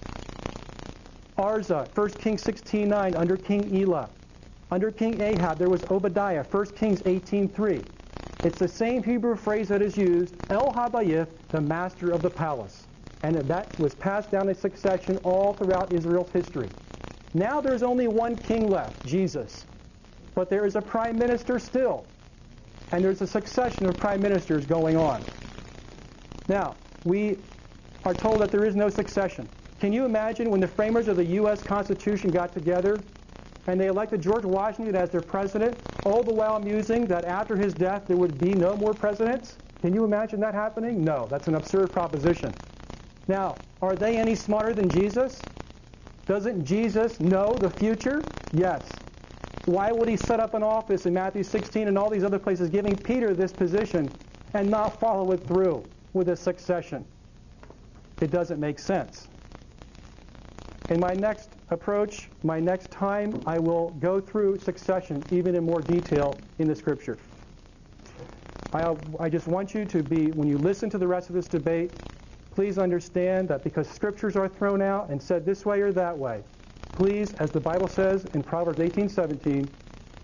Arza, First Kings sixteen nine, under King Elah. Under King Ahab, there was Obadiah, First Kings eighteen three. It's the same Hebrew phrase that is used, El Habayith, the master of the palace. And that was passed down in succession all throughout Israel's history. Now there's only one king left, Jesus. But there is a prime minister still. And there's a succession of prime ministers going on. Now, we are told that there is no succession. Can you imagine when the framers of the U S Constitution got together and they elected George Washington as their president, all the while musing that after his death there would be no more presidents? Can you imagine that happening? No, that's an absurd proposition. Now, are they any smarter than Jesus? Doesn't Jesus know the future? Yes. Why would he set up an office in Matthew sixteen and all these other places giving Peter this position and not follow it through with a succession? It doesn't make sense. In my next approach, my next time, I will go through succession even in more detail in the Scripture. I, I just want you to be, when you listen to the rest of this debate, please understand that because Scriptures are thrown out and said this way or that way, please, as the Bible says in Proverbs eighteen seventeen,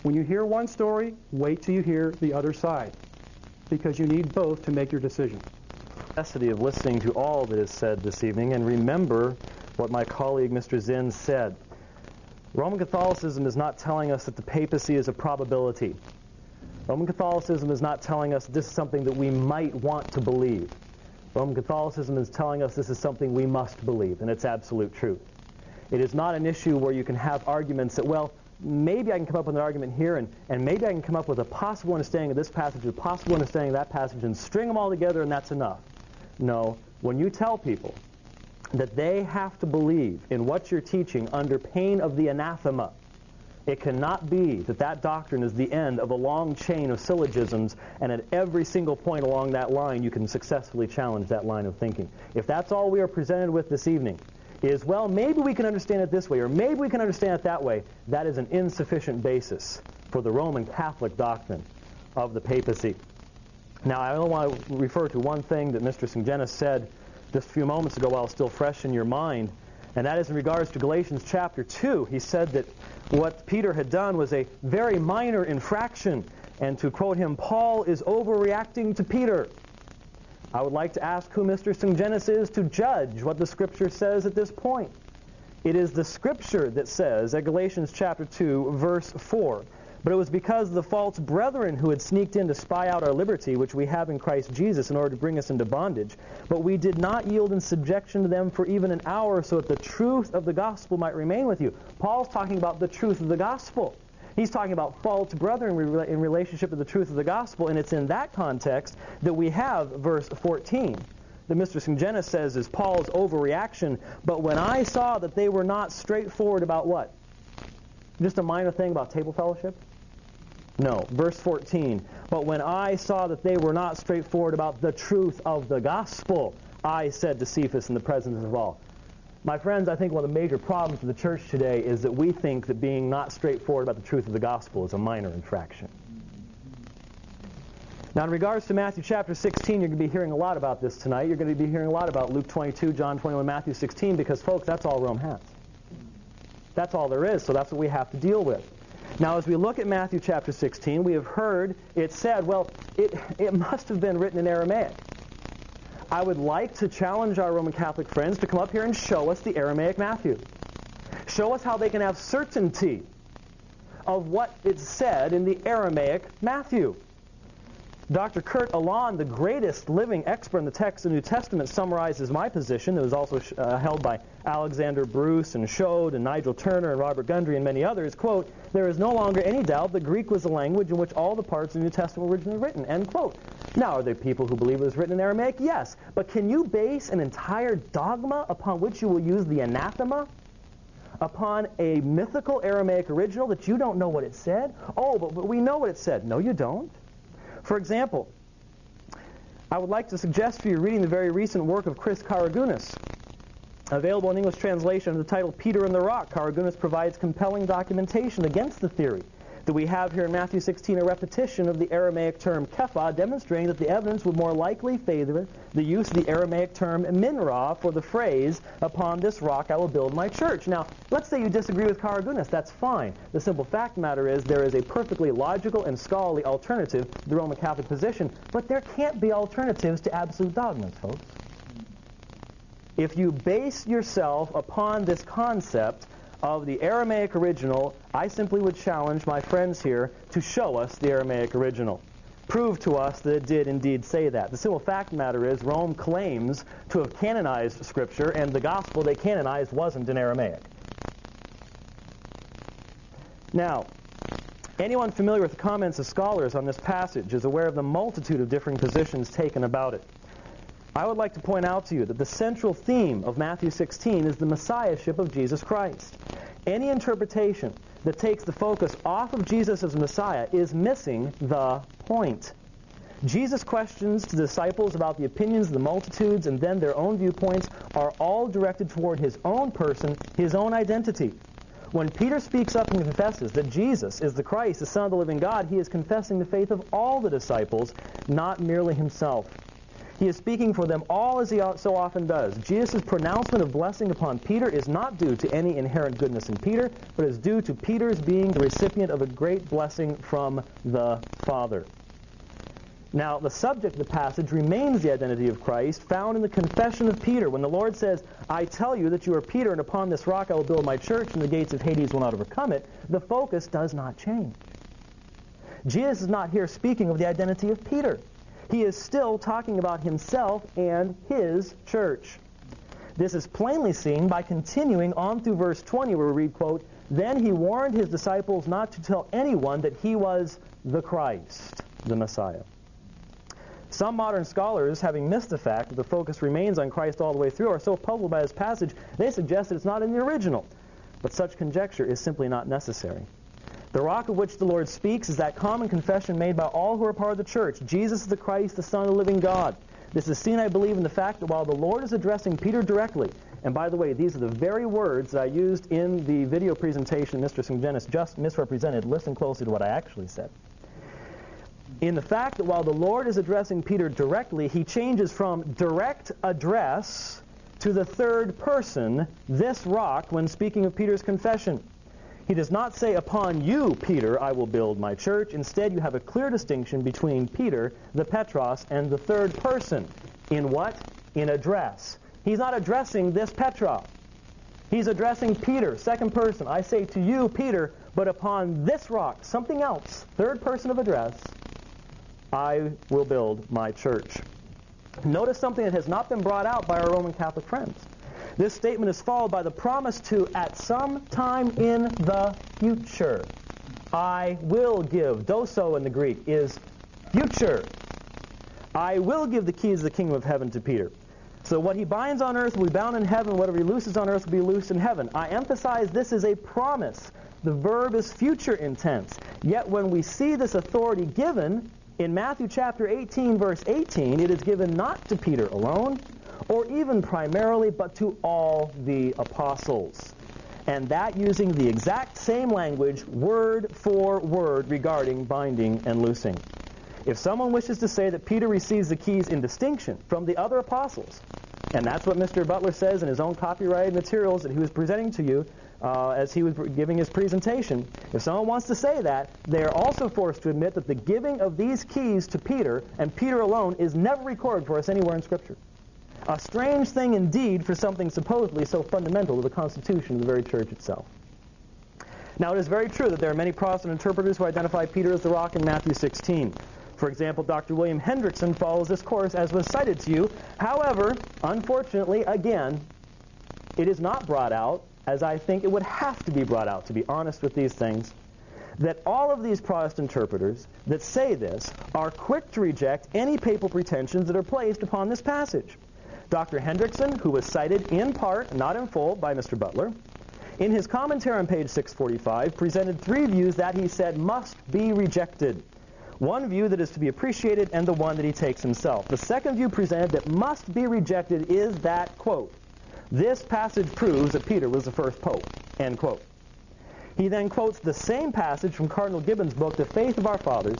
When you hear one story, wait till you hear the other side, because you need both to make your decision.
Necessity of listening to all that is said this evening, and remember what my colleague Mister Zinn said. Roman Catholicism is not telling us that the papacy is a probability. Roman Catholicism is not telling us this is something that we might want to believe. Roman Catholicism is telling us this is something we must believe, and it's absolute truth. It is not an issue where you can have arguments that, well, maybe I can come up with an argument here, and, and maybe I can come up with a possible understanding of this passage, a possible understanding of that passage, and string them all together, and that's enough. No, when you tell people that they have to believe in what you're teaching under pain of the anathema, it cannot be that that doctrine is the end of a long chain of syllogisms, and at every single point along that line you can successfully challenge that line of thinking. If that's all we are presented with this evening, is, well, maybe we can understand it this way, or maybe we can understand it that way, that is an insufficient basis for the Roman Catholic doctrine of the papacy. Now, I only want to refer to one thing that Mister Sungenis said just a few moments ago while it's still fresh in your mind, and that is in regards to Galatians chapter two. He said that what Peter had done was a very minor infraction, and to quote him, Paul is overreacting to Peter. I would like to ask who Mister Sungenis is to judge what the Scripture says at this point. It is the Scripture that says at Galatians chapter two, verse four, but it was because of the false brethren who had sneaked in to spy out our liberty, which we have in Christ Jesus, in order to bring us into bondage. But we did not yield in subjection to them for even an hour, so that the truth of the gospel might remain with you. Paul's talking about the truth of the gospel. He's talking about false brethren in relationship to the truth of the gospel, and it's in that context that we have verse fourteen. That Mister Sungenis says is Paul's overreaction, but when I saw that they were not straightforward about what? Just a minor thing about table fellowship? No. Verse fourteen, but when I saw that they were not straightforward about the truth of the gospel, I said to Cephas in the presence of all. My friends, I think one of the major problems of the church today is that we think that being not straightforward about the truth of the gospel is a minor infraction. Now, in regards to Matthew chapter sixteen, you're going to be hearing a lot about this tonight. You're going to be hearing a lot about Luke twenty-two, John twenty-one, Matthew sixteen, because, folks, that's all Rome has. That's all there is, so that's what we have to deal with. Now, as we look at Matthew chapter sixteen, we have heard it said, well, it, it must have been written in Aramaic. I would like to challenge our Roman Catholic friends to come up here and show us the Aramaic Matthew. Show us how they can have certainty of what is said in the Aramaic Matthew. Doctor Kurt Aland, the greatest living expert in the text of the New Testament, summarizes my position. It was also uh, held by Alexander Bruce and Schode and Nigel Turner and Robert Gundry and many others. Quote, there is no longer any doubt that Greek was the language in which all the parts of the New Testament were originally written. End quote. Now, are there people who believe it was written in Aramaic? Yes. But can you base an entire dogma upon which you will use the anathema? Upon a mythical Aramaic original that you don't know what it said? Oh, but, but we know what it said. No, you don't. For example, I would like to suggest for you reading the very recent work of Chris Karagunis. Available in English translation under the title Peter and the Rock, Karagunis provides compelling documentation against the theory that we have here in Matthew sixteen, a repetition of the Aramaic term kephah, demonstrating that the evidence would more likely favor the use of the Aramaic term minra for the phrase, upon this rock I will build my church. Now, let's say you disagree with Karagunis. That's fine. The simple fact of the matter is there is a perfectly logical and scholarly alternative to the Roman Catholic position, but there can't be alternatives to absolute dogmas, folks. If you base yourself upon this concept of the Aramaic original, I simply would challenge my friends here to show us the Aramaic original. Prove to us that it did indeed say that. The simple fact of the matter is Rome claims to have canonized Scripture, and the gospel they canonized wasn't in Aramaic. Now, anyone familiar with the comments of scholars on this passage is aware of the multitude of differing positions taken about it. I would like to point out to you that the central theme of Matthew sixteen is the messiahship of Jesus Christ. Any interpretation that takes the focus off of Jesus as Messiah is missing the point. Jesus' questions to the disciples about the opinions of the multitudes and then their own viewpoints are all directed toward his own person, his own identity. When Peter speaks up and confesses that Jesus is the Christ, the Son of the living God, he is confessing the faith of all the disciples, not merely himself. He is speaking for them all as he so often does. Jesus' pronouncement of blessing upon Peter is not due to any inherent goodness in Peter, but is due to Peter's being the recipient of a great blessing from the Father. Now, the subject of the passage remains the identity of Christ, found in the confession of Peter. When the Lord says, I tell you that you are Peter, and upon this rock I will build my church, and the gates of Hades will not overcome it, the focus does not change. Jesus is not here speaking of the identity of Peter. He is still talking about himself and his church. This is plainly seen by continuing on through verse twenty, where we read, quote, Then he warned his disciples not to tell anyone that he was the Christ, the Messiah. Some modern scholars, having missed the fact that the focus remains on Christ all the way through, are so puzzled by this passage, they suggest that it's not in the original. But such conjecture is simply not necessary. The rock of which the Lord speaks is that common confession made by all who are part of the church. Jesus is the Christ, the Son of the living God. This is seen, I believe, in the fact that while the Lord is addressing Peter directly, and by the way, these are the very words that I used in the video presentation Mister Sungenis just misrepresented. Listen closely to what I actually said. In the fact that while the Lord is addressing Peter directly, he changes from direct address to the third person, this rock, when speaking of Peter's confession. He does not say, upon you, Peter, I will build my church. Instead, you have a clear distinction between Peter, the Petros, and the third person. In what? In address. He's not addressing this Petra. He's addressing Peter, second person. I say to you, Peter, but upon this rock, something else, third person of address, I will build my church. Notice something that has not been brought out by our Roman Catholic friends. This statement is followed by the promise to, at some time in the future, I will give. Doso in the Greek is future. I will give the keys of the kingdom of heaven to Peter. So what he binds on earth will be bound in heaven. Whatever he looses on earth will be loosed in heaven. I emphasize this is a promise. The verb is future intense. Yet when we see this authority given, in Matthew chapter eighteen, verse eighteen, it is given not to Peter alone, or even primarily, but to all the apostles. And that using the exact same language, word for word, regarding binding and loosing. If someone wishes to say that Peter receives the keys in distinction from the other apostles, and that's what Mister Butler says in his own copyrighted materials that he was presenting to you uh, as he was giving his presentation, if someone wants to say that, they are also forced to admit that the giving of these keys to Peter, and Peter alone, is never recorded for us anywhere in Scripture. A strange thing indeed for something supposedly so fundamental to the constitution of the very church itself. Now, it is very true that there are many Protestant interpreters who identify Peter as the rock in Matthew sixteen. For example, Doctor William Hendrickson follows this course as was cited to you. However, unfortunately, again, it is not brought out, as I think it would have to be brought out, to be honest with these things, that all of these Protestant interpreters that say this are quick to reject any papal pretensions that are placed upon this passage. Doctor Hendrickson, who was cited in part, not in full, by Mister Butler, in his commentary on page six forty-five, presented three views that he said must be rejected. One view that is to be appreciated, and the one that he takes himself. The second view presented that must be rejected is that, quote, this passage proves that Peter was the first pope, end quote. He then quotes the same passage from Cardinal Gibbon's book, The Faith of Our Fathers,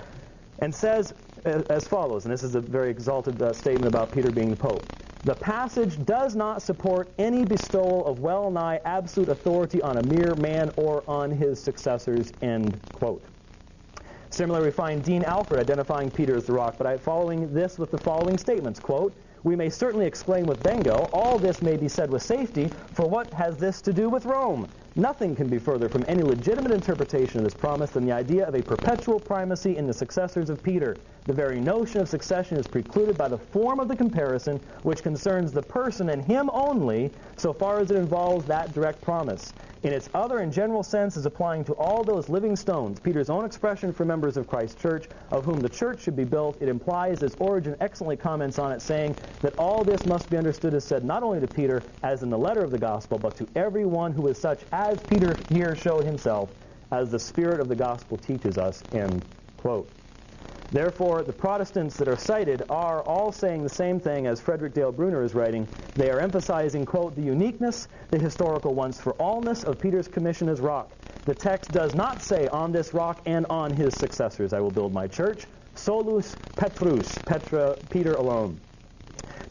and says as follows, and this is a very exalted uh, statement about Peter being the pope. The passage does not support any bestowal of well-nigh absolute authority on a mere man or on his successors, end quote. Similarly, we find Dean Alford identifying Peter as the rock, but I, following this with the following statements, quote, we may certainly exclaim with Bengo, all this may be said with safety, for what has this to do with Rome? Nothing can be further from any legitimate interpretation of this promise than the idea of a perpetual primacy in the successors of Peter. The very notion of succession is precluded by the form of the comparison, which concerns the person and him only, so far as it involves that direct promise. In its other and general sense is applying to all those living stones, Peter's own expression for members of Christ's church, of whom the church should be built. It implies, as Origen excellently comments on it, saying that all this must be understood as said not only to Peter, as in the letter of the gospel, but to everyone who is such as Peter here showed himself, as the spirit of the gospel teaches us, end quote. Therefore, the Protestants that are cited are all saying the same thing as Frederick Dale Bruner is writing. They are emphasizing, quote, the uniqueness, the historical once-for-allness of Peter's commission as rock. The text does not say, on this rock and on his successors I will build my church. Solus Petrus, Petra, Peter alone.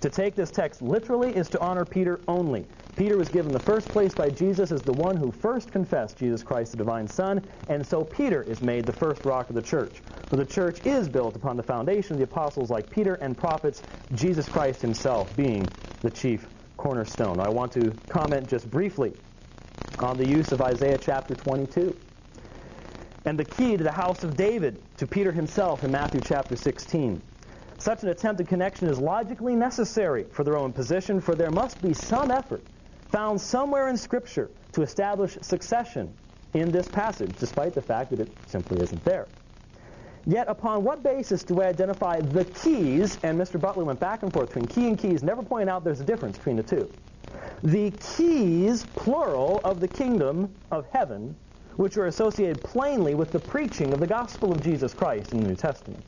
To take this text literally is to honor Peter only. Peter was given the first place by Jesus as the one who first confessed Jesus Christ, the divine Son, and so Peter is made the first rock of the church. For the church is built upon the foundation of the apostles like Peter and prophets, Jesus Christ himself being the chief cornerstone. I want to comment just briefly on the use of Isaiah chapter twenty-two and the key to the house of David to Peter himself in Matthew chapter sixteen. Such an attempted connection is logically necessary for their own position, for there must be some effort found somewhere in Scripture to establish succession in this passage, despite the fact that it simply isn't there. Yet upon what basis do we identify the keys, and Mister Butler went back and forth between key and keys, never pointing out there's a difference between the two, the keys, plural, of the kingdom of heaven, which are associated plainly with the preaching of the gospel of Jesus Christ in the New Testament,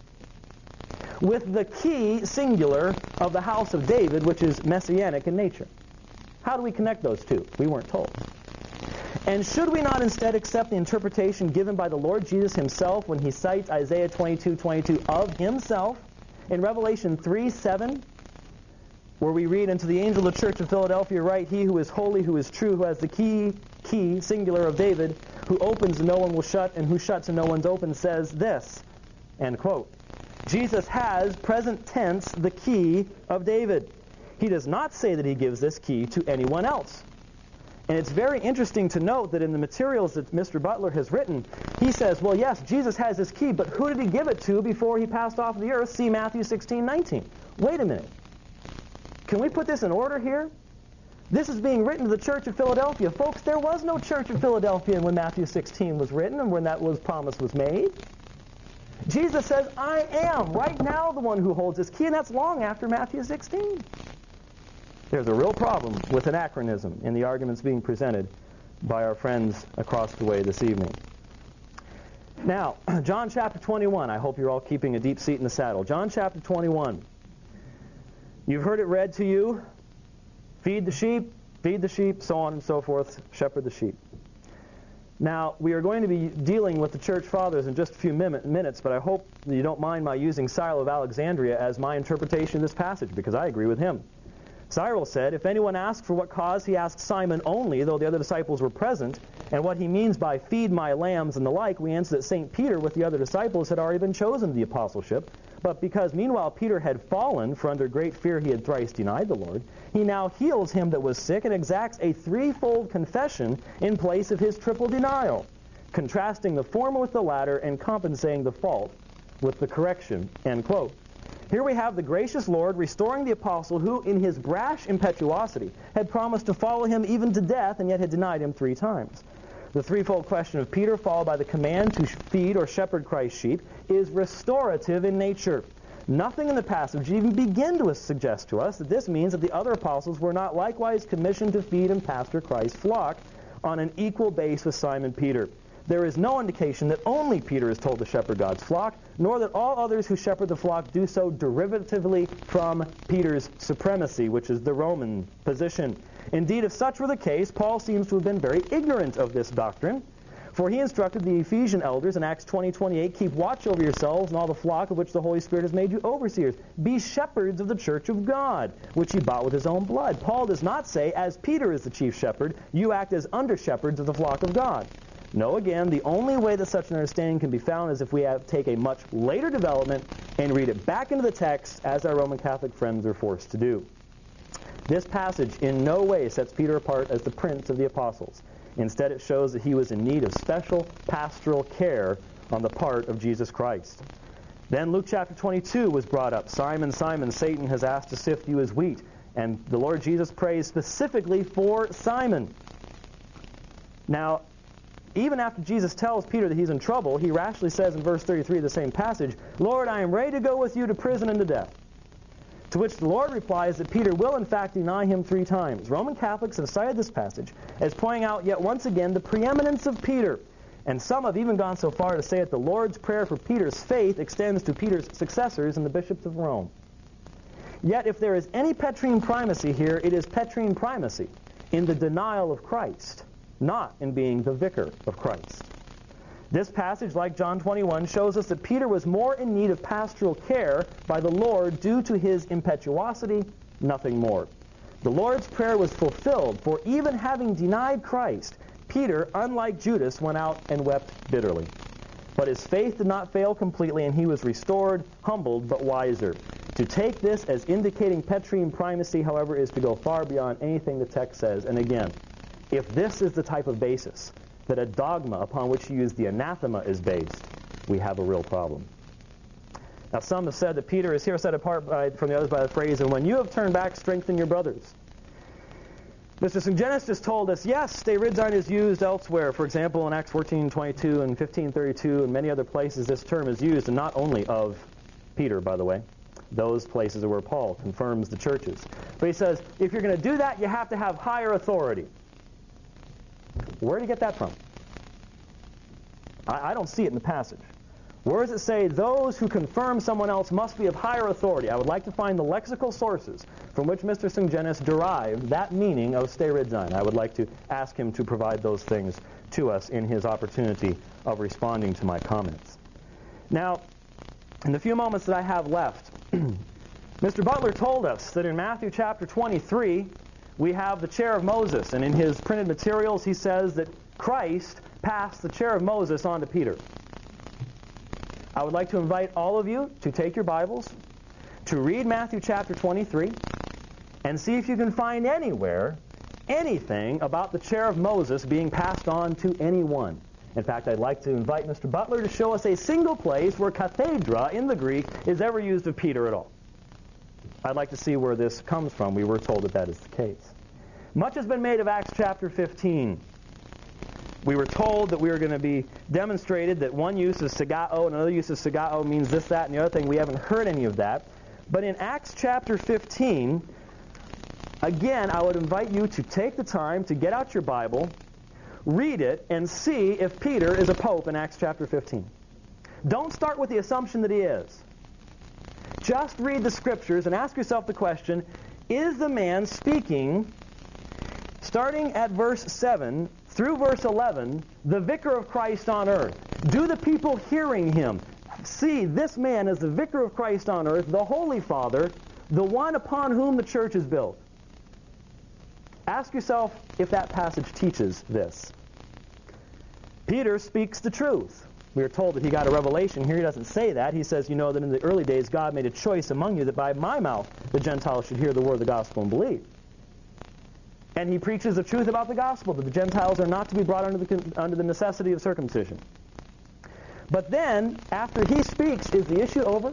with the key, singular, of the house of David, which is messianic in nature. How do we connect those two? We weren't told. And should we not instead accept the interpretation given by the Lord Jesus himself when he cites Isaiah twenty-two twenty-two of himself in Revelation three seven, where we read, "Unto the angel of the church of Philadelphia write, He who is holy, who is true, who has the key, key, singular, of David, who opens and no one will shut, and who shuts and no one's open, says this." End quote. Jesus has, present tense, the key of David. He does not say that he gives this key to anyone else. And it's very interesting to note that in the materials that Mister Butler has written, he says, well, yes, Jesus has this key, but who did he give it to before he passed off the earth? See Matthew sixteen nineteen. Wait a minute. Can we put this in order here? This is being written to the church of Philadelphia. Folks, there was no church of Philadelphia when Matthew sixteen was written and when that was promise was made. Jesus says, I am right now the one who holds this key, and that's long after Matthew sixteen. There's a real problem with anachronism in the arguments being presented by our friends across the way this evening. Now, John chapter twenty-one. I hope you're all keeping a deep seat in the saddle. John chapter twenty-one. You've heard it read to you. Feed the sheep, feed the sheep, so on and so forth. Shepherd the sheep. Now, we are going to be dealing with the church fathers in just a few minutes, but I hope that you don't mind my using Cyril of Alexandria as my interpretation of this passage, because I agree with him. Cyril said, if anyone asks for what cause, he asks Simon only, though the other disciples were present. And what he means by feed my lambs and the like, we answer that Saint Peter with the other disciples had already been chosen to the apostleship. But because meanwhile Peter had fallen, for under great fear he had thrice denied the Lord, he now heals him that was sick and exacts a threefold confession in place of his triple denial, contrasting the former with the latter and compensating the fault with the correction. End quote. Here we have the gracious Lord restoring the apostle who, in his brash impetuosity, had promised to follow him even to death and yet had denied him three times. The threefold question of Peter, followed by the command to feed or shepherd Christ's sheep, is restorative in nature. Nothing in the passage even begin to suggest to us that this means that the other apostles were not likewise commissioned to feed and pastor Christ's flock on an equal base with Simon Peter. There is no indication that only Peter is told to shepherd God's flock, nor that all others who shepherd the flock do so derivatively from Peter's supremacy, which is the Roman position. Indeed, if such were the case, Paul seems to have been very ignorant of this doctrine, for he instructed the Ephesian elders in Acts twenty twenty-eight, keep watch over yourselves and all the flock of which the Holy Spirit has made you overseers. Be shepherds of the church of God, which he bought with his own blood. Paul does not say, as Peter is the chief shepherd, you act as under-shepherds of the flock of God. No, again, the only way that such an understanding can be found is if we have, take a much later development and read it back into the text, as our Roman Catholic friends are forced to do. This passage in no way sets Peter apart as the prince of the apostles. Instead, it shows that he was in need of special pastoral care on the part of Jesus Christ. Then Luke chapter twenty-two was brought up. Simon, Simon, Satan has asked to sift you as wheat. And the Lord Jesus prays specifically for Simon. Now, even after Jesus tells Peter that he's in trouble, he rashly says in verse thirty-three of the same passage, Lord, I am ready to go with you to prison and to death. To which the Lord replies that Peter will in fact deny him three times. Roman Catholics have cited this passage as pointing out yet once again the preeminence of Peter. And some have even gone so far to say that the Lord's prayer for Peter's faith extends to Peter's successors and the bishops of Rome. Yet if there is any Petrine primacy here, it is Petrine primacy in the denial of Christ, not in being the vicar of Christ. This passage, like John twenty-one, shows us that Peter was more in need of pastoral care by the Lord due to his impetuosity nothing more. The Lord's Prayer was fulfilled, for even having denied Christ, Peter, unlike Judas, went out and wept bitterly. But his faith did not fail completely, and he was restored, humbled, but wiser. To take this as indicating Petrine primacy, however, is to go far beyond anything the text says. And again, if this is the type of basis that a dogma upon which you use the anathema is based, we have a real problem. Now, some have said that Peter is here set apart by, from the others by the phrase, and when you have turned back, strengthen your brothers. Mister Sungenis just told us, yes, steiridzin is used elsewhere. For example, in Acts fourteen twenty-two and fifteen thirty-two and many other places, this term is used, and not only of Peter, by the way. Those places are where Paul confirms the churches. But he says, if you're going to do that, you have to have higher authority. Where do you get that from? I, I don't see it in the passage. Where does it say those who confirm someone else must be of higher authority? I would like to find the lexical sources from which Mister Sungenis derived that meaning of steiridzin. I would like to ask him to provide those things to us in his opportunity of responding to my comments. Now, in the few moments that I have left, Mister Butler told us that in Matthew chapter twenty-three, we have the chair of Moses, and in his printed materials he says that Christ passed the chair of Moses on to Peter. I would like to invite all of you to take your Bibles, to read Matthew chapter twenty-three, and see if you can find anywhere anything about the chair of Moses being passed on to anyone. In fact, I'd like to invite Mister Butler to show us a single place where kathedra in the Greek is ever used of Peter at all. I'd like to see where this comes from. We were told that that is the case. Much has been made of Acts chapter fifteen. We were told that we were going to be demonstrated that one use is sagao and another use of sagao means this, that, and the other thing. We haven't heard any of that. But in Acts chapter fifteen, again, I would invite you to take the time to get out your Bible, read it, and see if Peter is a pope in Acts chapter fifteen. Don't start with the assumption that he is. Just read the Scriptures and ask yourself the question, is the man speaking, starting at verse seven through verse eleven, the vicar of Christ on earth? Do the people hearing him see this man as the vicar of Christ on earth, the Holy Father, the one upon whom the church is built? Ask yourself if that passage teaches this. Peter speaks the truth. We are told that he got a revelation. Here he doesn't say that. He says, you know that in the early days God made a choice among you that by my mouth the Gentiles should hear the word of the gospel and believe. And he preaches the truth about the gospel, that the Gentiles are not to be brought under the, under the necessity of circumcision. But then, after he speaks, is the issue over?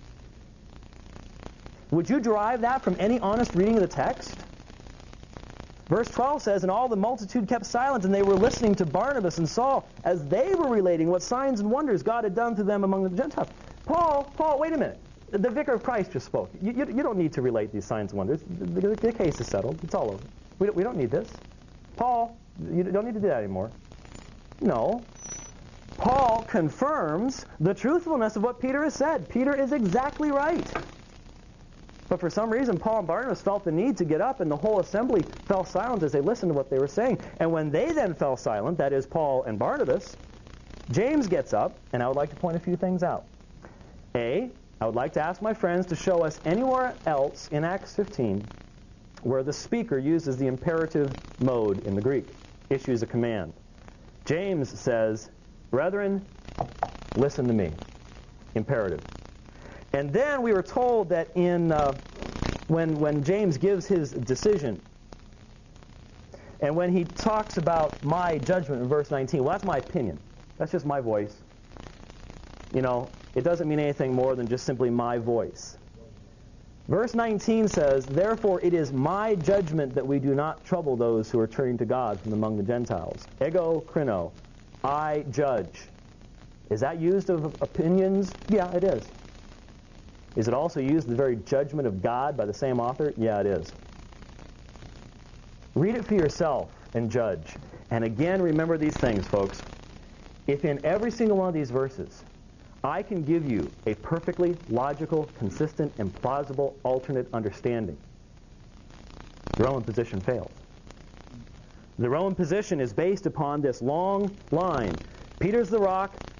Would you derive that from any honest reading of the text? Verse twelve says, and all the multitude kept silent, and they were listening to Barnabas and Saul as they were relating what signs and wonders God had done to them among the Gentiles. Paul, Paul, wait a minute. The vicar of Christ just spoke. You, you, you don't need to relate these signs and wonders. The, the, the case is settled. It's all over. We don't, we don't need this. Paul, you don't need to do that anymore. No. Paul confirms the truthfulness of what Peter has said. Peter is exactly right. But for some reason, Paul and Barnabas felt the need to get up, and the whole assembly fell silent as they listened to what they were saying. And when they then fell silent, that is Paul and Barnabas, James gets up, and I would like to point a few things out. A, I would like to ask my friends to show us anywhere else in Acts fifteen where the speaker uses the imperative mode in the Greek, issues a command. James says, brethren, listen to me. Imperative. And then we were told that in uh, when when James gives his decision, and when he talks about my judgment in verse nineteen, well, that's my opinion. That's just my voice. You know, it doesn't mean anything more than just simply my voice. Verse nineteen says, therefore it is my judgment that we do not trouble those who are turning to God from among the Gentiles. Ego krino, I judge. Is that used of opinions? Yeah, it is. Is it also used the very judgment of God by the same author? Yeah, it is. Read it for yourself and judge. And again, remember these things, folks. If in every single one of these verses I can give you a perfectly logical, consistent, and plausible alternate understanding, the Roman position fails. The Roman position is based upon this long line. Peter's the rock,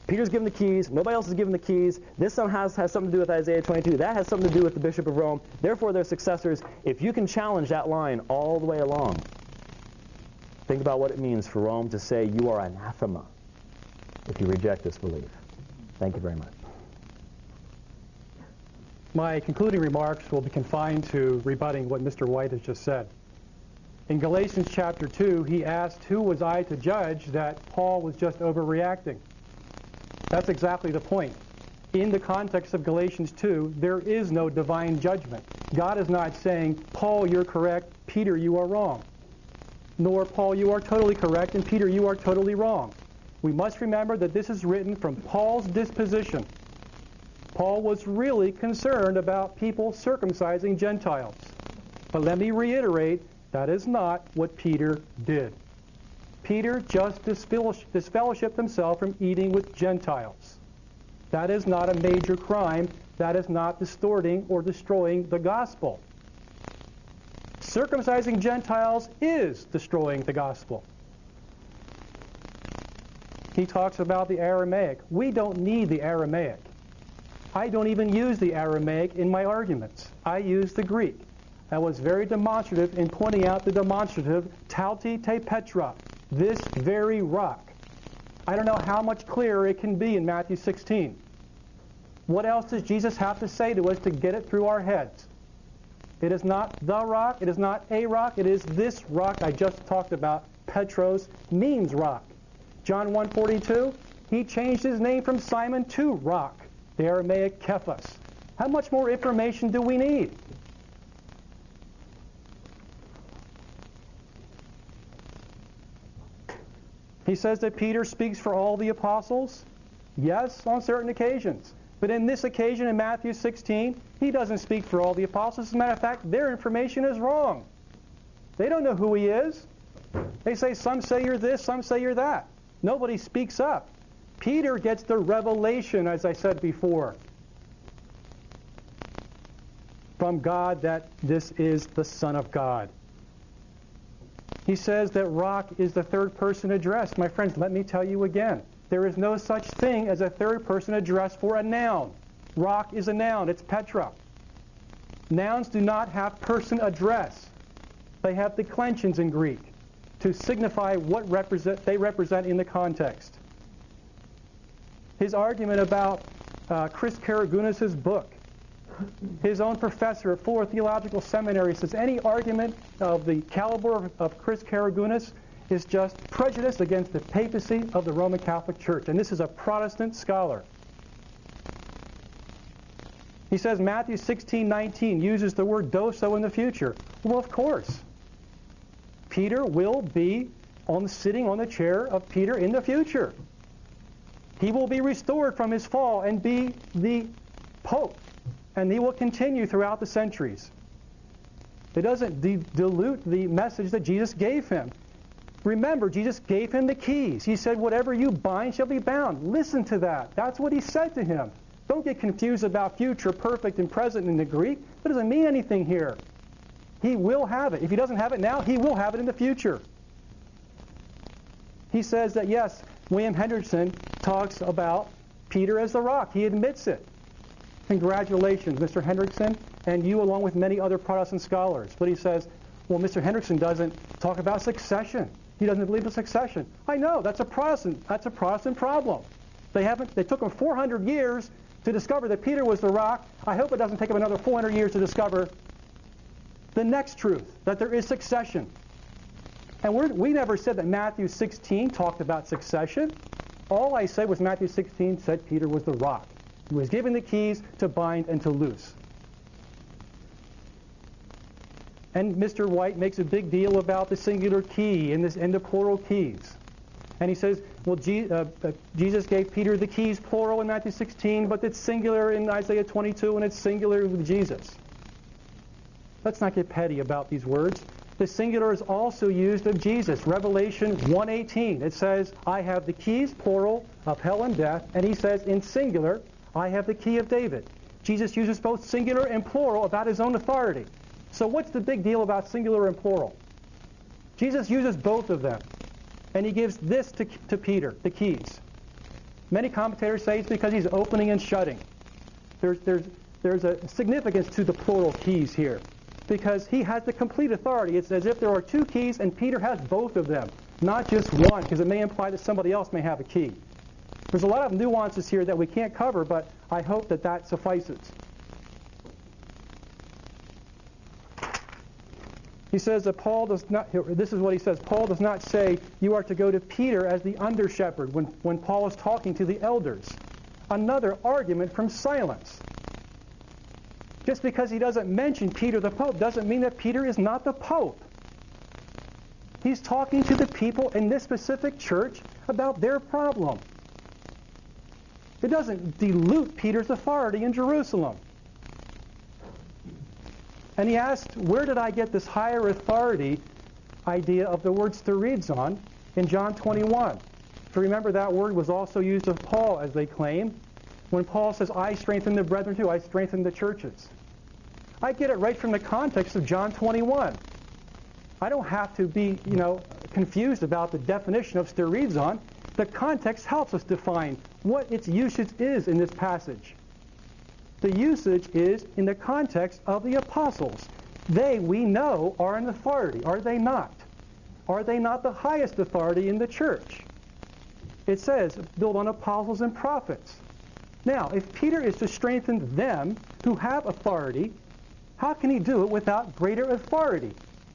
Peter's given the keys. Nobody else is given the keys. This somehow has, has something to do with Isaiah twenty-two. That has something to do with the Bishop of Rome. Therefore, they're successors. If you can challenge that line all the way along, think about what it means for Rome to say you are anathema if you reject this belief. Thank you very much.
My concluding remarks will be confined to rebutting what Mister White has just said. In Galatians chapter two, he asked, who was I to judge that Paul was just overreacting? That's exactly the point. In the context of Galatians two, there is no divine judgment. God is not saying, Paul, you're correct, Peter, you are wrong. Nor, Paul, you are totally correct, and Peter, you are totally wrong. We must remember that this is written from Paul's disposition. Paul was really concerned about people circumcising Gentiles. But let me reiterate, that is not what Peter did. Peter just disfellowshipped himself from eating with Gentiles. That is not a major crime. That is not distorting or destroying the gospel. Circumcising Gentiles is destroying the gospel. He talks about the Aramaic. We don't need the Aramaic. I don't even use the Aramaic in my arguments. I use the Greek. I was very demonstrative in pointing out the demonstrative tauti te petra, this very rock. I don't know how much clearer it can be in Matthew sixteen. What else does Jesus have to say to us to get it through our heads? It is not the rock, it is not a rock, it is this rock I just talked about. Petros means rock. John one forty-two, he changed his name from Simon to rock, the Aramaic Kephas. How much more information do we need? He says that Peter speaks for all the apostles. Yes, on certain occasions. But in this occasion in Matthew sixteen, he doesn't speak for all the apostles. As a matter of fact, their information is wrong. They don't know who he is. They say, some say you're this, some say you're that. Nobody speaks up. Peter gets the revelation, as I said before, from God that this is the Son of God. He says that rock is the third person address. My friends, let me tell you again. There is no such thing as a third person address for a noun. Rock is a noun. It's Petra. Nouns do not have person address. They have declensions in Greek to signify what represent, they represent in the context. His argument about uh, Chris Karagunis' book, his own professor at Fuller Theological Seminary says any argument of the caliber of, of Chris Karagunis is just prejudice against the papacy of the Roman Catholic Church. And this is a Protestant scholar. He says Matthew sixteen nineteen uses the word doso in the future. Well, of course. Peter will be on sitting on the chair of Peter in the future. He will be restored from his fall and be the Pope. And he will continue throughout the centuries. It doesn't de- dilute the message that Jesus gave him. Remember, Jesus gave him the keys. He said, whatever you bind shall be bound. Listen to that. That's what he said to him. Don't get confused about future, perfect, and present in the Greek. That doesn't mean anything here. He will have it. If he doesn't have it now, he will have it in the future. He says that, yes, William Hendrickson talks about Peter as the rock. He admits it. Congratulations, Mister Hendrickson, and you along with many other Protestant scholars. But he says, well, Mister Hendrickson doesn't talk about succession. He doesn't believe in succession. I know, that's a Protestant, that's a Protestant problem. They haven't, they took them four hundred years to discover that Peter was the rock. I hope it doesn't take them another four hundred years to discover the next truth, that there is succession. And we're, we never said that Matthew sixteen talked about succession. All I said was Matthew sixteen said Peter was the rock. He was given the keys to bind and to loose. And Mister White makes a big deal about the singular key and, this, and the plural keys. And he says, well, Je- uh, uh, Jesus gave Peter the keys, plural, in Matthew sixteen, but it's singular in Isaiah twenty-two, and it's singular with Jesus. Let's not get petty about these words. The singular is also used of Jesus. Revelation one eighteen, it says, I have the keys, plural, of hell and death. And he says, in singular, I have the key of David. Jesus uses both singular and plural about his own authority. So what's the big deal about singular and plural? Jesus uses both of them. And he gives this to, to Peter, the keys. Many commentators say it's because he's opening and shutting. There's, there's, there's a significance to the plural keys here, because he has the complete authority. It's as if there are two keys and Peter has both of them, not just one, because it may imply that somebody else may have a key. There's a lot of nuances here that we can't cover, but I hope that that suffices. He says that Paul does not, this is what he says, Paul does not say you are to go to Peter as the under-shepherd when, when Paul is talking to the elders. Another argument from silence. Just because he doesn't mention Peter the Pope doesn't mean that Peter is not the Pope. He's talking to the people in this specific church about their problem. It doesn't dilute Peter's authority in Jerusalem. And he asked, where did I get this higher authority idea of the word sterizon in John twenty-one? If you remember, that word was also used of Paul, as they claim. When Paul says, I strengthen the brethren too, I strengthen the churches. I get it right from the context of John twenty-one. I don't have to be, you know, confused about the definition of sterizon. The context helps us define what its usage is in this passage. The usage is in the context of the apostles. They, we know, are an authority, are they not? Are they not the highest authority in the church? It says, build on apostles and prophets. Now, if Peter is to strengthen them who have authority, how can he do it without greater authority?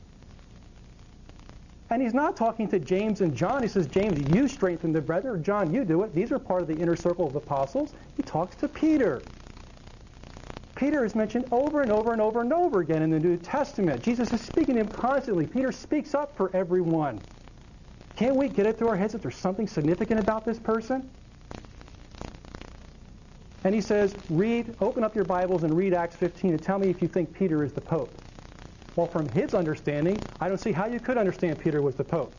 And he's not talking to James and John. He says, James, you strengthen the brethren, or John, you do it. These are part of the inner circle of apostles. He talks to Peter. Peter is mentioned over and over and over and over again in the New Testament. Jesus is speaking to him constantly. Peter speaks up for everyone. Can't we get it through our heads that there's something significant about this person? And he says, read, open up your Bibles and read Acts fifteen and tell me if you think Peter is the Pope. Well, from his understanding, I don't see how you could understand Peter was the Pope.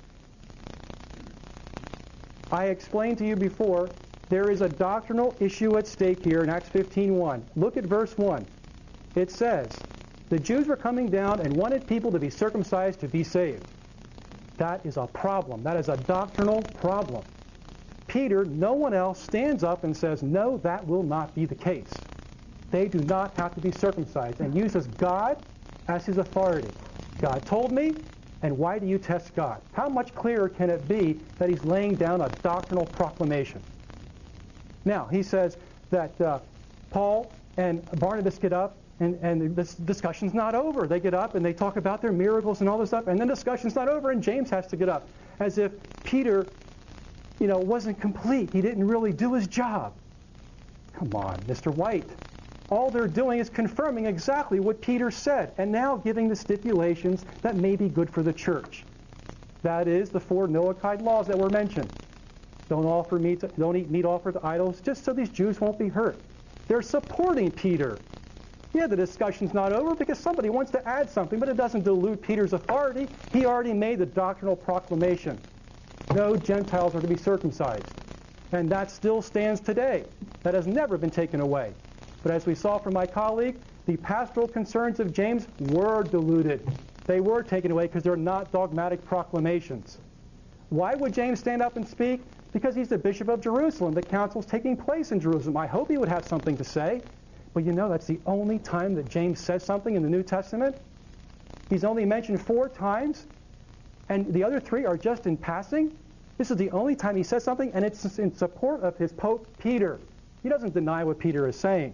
I explained to you before, there is a doctrinal issue at stake here in Acts fifteen one. Look at verse one. It says, the Jews were coming down and wanted people to be circumcised to be saved. That is a problem. That is a doctrinal problem. Peter, no one else, stands up and says, no, that will not be the case. They do not have to be circumcised, and uses God as his authority. God told me, and why do you test God? How much clearer can it be that he's laying down a doctrinal proclamation? Now, he says that uh, Paul and Barnabas get up, and, and this discussion's not over. They get up and they talk about their miracles and all this stuff, and then the discussion's not over, and James has to get up, as if Peter, you know, wasn't complete. He didn't really do his job. Come on, Mister White. All they're doing is confirming exactly what Peter said, and now giving the stipulations that may be good for the church. That is the four Noahide laws that were mentioned. Don't offer meat, to, don't eat meat offered to idols, just so these Jews won't be hurt. They're supporting Peter. Yeah, the discussion's not over because somebody wants to add something, but it doesn't dilute Peter's authority. He already made the doctrinal proclamation. No Gentiles are to be circumcised. And that still stands today. That has never been taken away. But as we saw from my colleague, the pastoral concerns of James were diluted. They were taken away because they're not dogmatic proclamations. Why would James stand up and speak? Because he's the bishop of Jerusalem. The council's taking place in Jerusalem. I hope he would have something to say. But you know, that's the only time that James says something in the New Testament. He's only mentioned four times, and the other three are just in passing. This is the only time he says something, and it's in support of his Pope Peter. He doesn't deny what Peter is saying.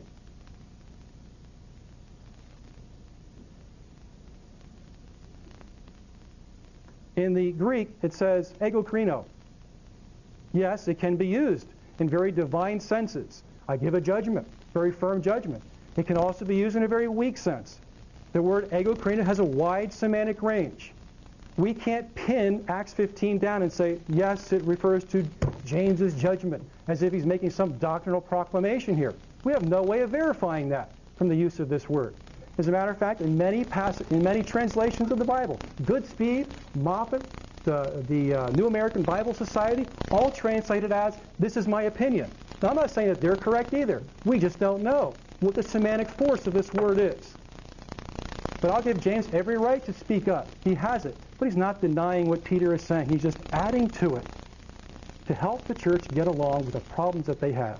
In the Greek, it says egokrino. Yes, it can be used in very divine senses. I give a judgment, very firm judgment. It can also be used in a very weak sense. The word egokrino has a wide semantic range. We can't pin Acts fifteen down and say, yes, it refers to James's judgment, as if he's making some doctrinal proclamation here. We have no way of verifying that from the use of this word. As a matter of fact, in many pass- in many translations of the Bible, Goodspeed, Moffat, the, the uh, New American Bible Society, all translated as, this is my opinion. Now, I'm not saying that they're correct either. We just don't know what the semantic force of this word is. But I'll give James every right to speak up. He has it. But he's not denying what Peter is saying. He's just adding to it. to help the church get along with the problems that they have.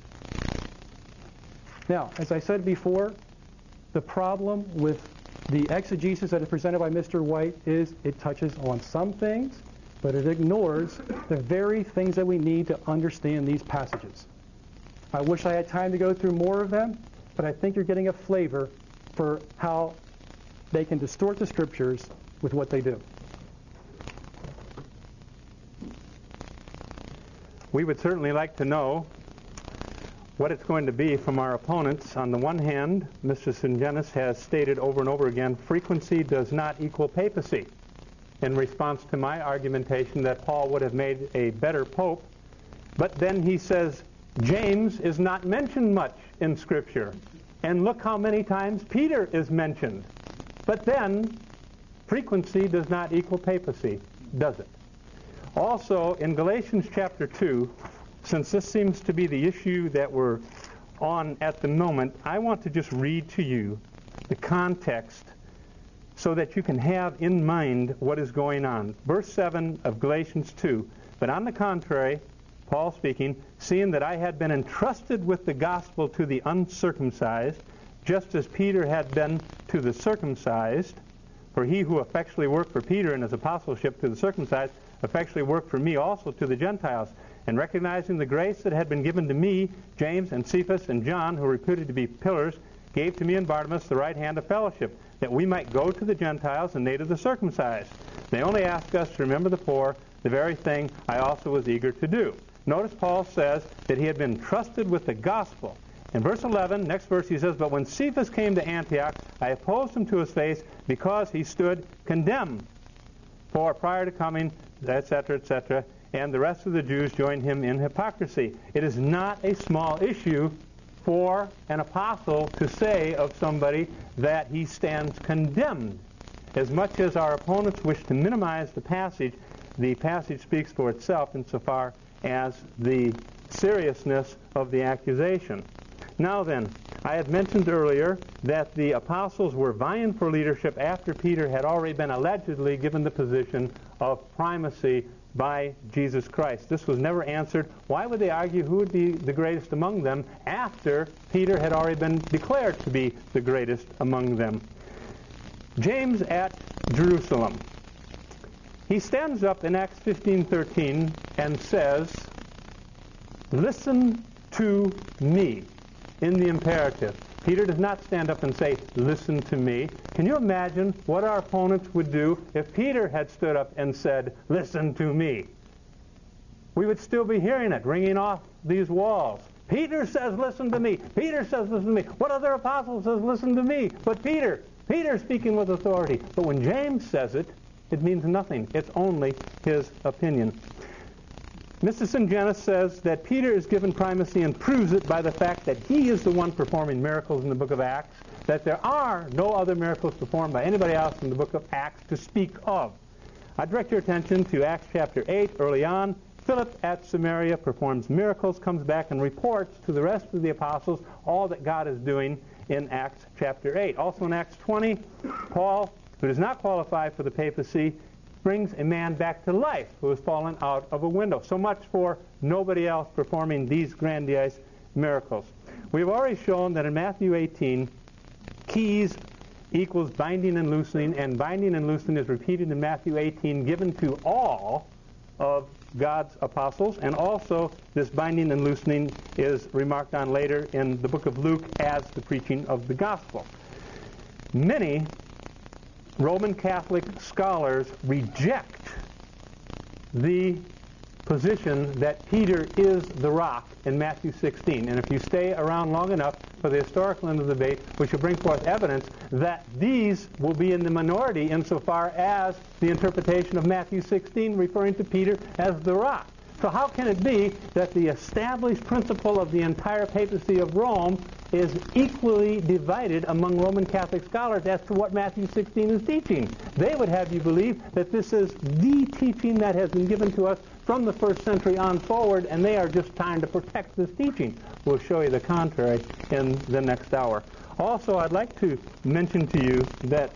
Now, as I said before, the problem with the exegesis that is presented by Mister White is it touches on some things, but it ignores the very things that we need to understand these passages. I wish I had time to go through more of them, but I think you're getting a flavor for how they can distort the Scriptures with what they do.
We would certainly like to know what it's going to be from our opponents. On the one hand, Mister Sungenis has stated over and over again, frequency does not equal papacy, in response to my argumentation that Paul would have made a better pope. But then he says, James is not mentioned much in Scripture. And look how many times Peter is mentioned. But then, frequency does not equal papacy, does it? Also, in Galatians chapter two, since this seems to be the issue that we're on at the moment, I want to just read to you the context so that you can have in mind what is going on. Verse seven of Galatians two, but on the contrary, Paul speaking, seeing that I had been entrusted with the gospel to the uncircumcised, just as Peter had been to the circumcised, for he who effectually worked for Peter in his apostleship to the circumcised, effectually worked for me also to the Gentiles. And recognizing the grace that had been given to me, James and Cephas and John, who were reputed to be pillars, gave to me and Barnabas the right hand of fellowship, that we might go to the Gentiles and they to the circumcised. They only ask us to remember the poor, the very thing I also was eager to do. Notice Paul says that he had been trusted with the gospel. In verse eleven, next verse, he says, but when Cephas came to Antioch, I opposed him to his face because he stood condemned. For prior to coming, et cetera, et cetera, and the rest of the Jews joined him in hypocrisy. It is not a small issue for an apostle to say of somebody that he stands condemned. As much as our opponents wish to minimize the passage, the passage speaks for itself insofar as the seriousness of the accusation. Now then, I had mentioned earlier that the apostles were vying for leadership after Peter had already been allegedly given the position of primacy by Jesus Christ. This was never answered. Why would they argue who would be the greatest among them after Peter had already been declared to be the greatest among them? James at Jerusalem. He stands up in Acts fifteen thirteen and says, listen to me, in the imperative. Peter does not stand up and say, listen to me. Can you imagine what our opponents would do if Peter had stood up and said, listen to me? We would still be hearing it ringing off these walls. Peter says, listen to me. Peter says, listen to me. What other apostle says, listen to me? But Peter. Peter speaking with authority. But when James says it, it means nothing. It's only his opinion. Mister Sungenis says that Peter is given primacy and proves it by the fact that he is the one performing miracles in the book of Acts, that there are no other miracles performed by anybody else in the book of Acts to speak of. I direct your attention to Acts chapter eight. Early on, Philip at Samaria performs miracles, comes back and reports to the rest of the apostles all that God is doing in Acts chapter eight. Also in Acts twenty, Paul, who does not qualify for the papacy, brings a man back to life who has fallen out of a window. So much for nobody else performing these grandiose miracles. We've already shown that in Matthew eighteen, keys equals binding and loosening, and binding and loosening is repeated in Matthew eighteen, given to all of God's apostles, and also this binding and loosening is remarked on later in the book of Luke as the preaching of the gospel. Many Roman Catholic scholars reject the position that Peter is the rock in Matthew sixteen. And if you stay around long enough for the historical end of the debate, we should bring forth evidence that these will be in the minority insofar as the interpretation of Matthew sixteen referring to Peter as the rock. So how can it be that the established principle of the entire papacy of Rome is equally divided among Roman Catholic scholars as to what Matthew sixteen is teaching? They would have you believe that this is the teaching that has been given to us from the first century on forward, and they are just trying to protect this teaching. We'll show you the contrary in the next hour. Also, I'd like to mention to you that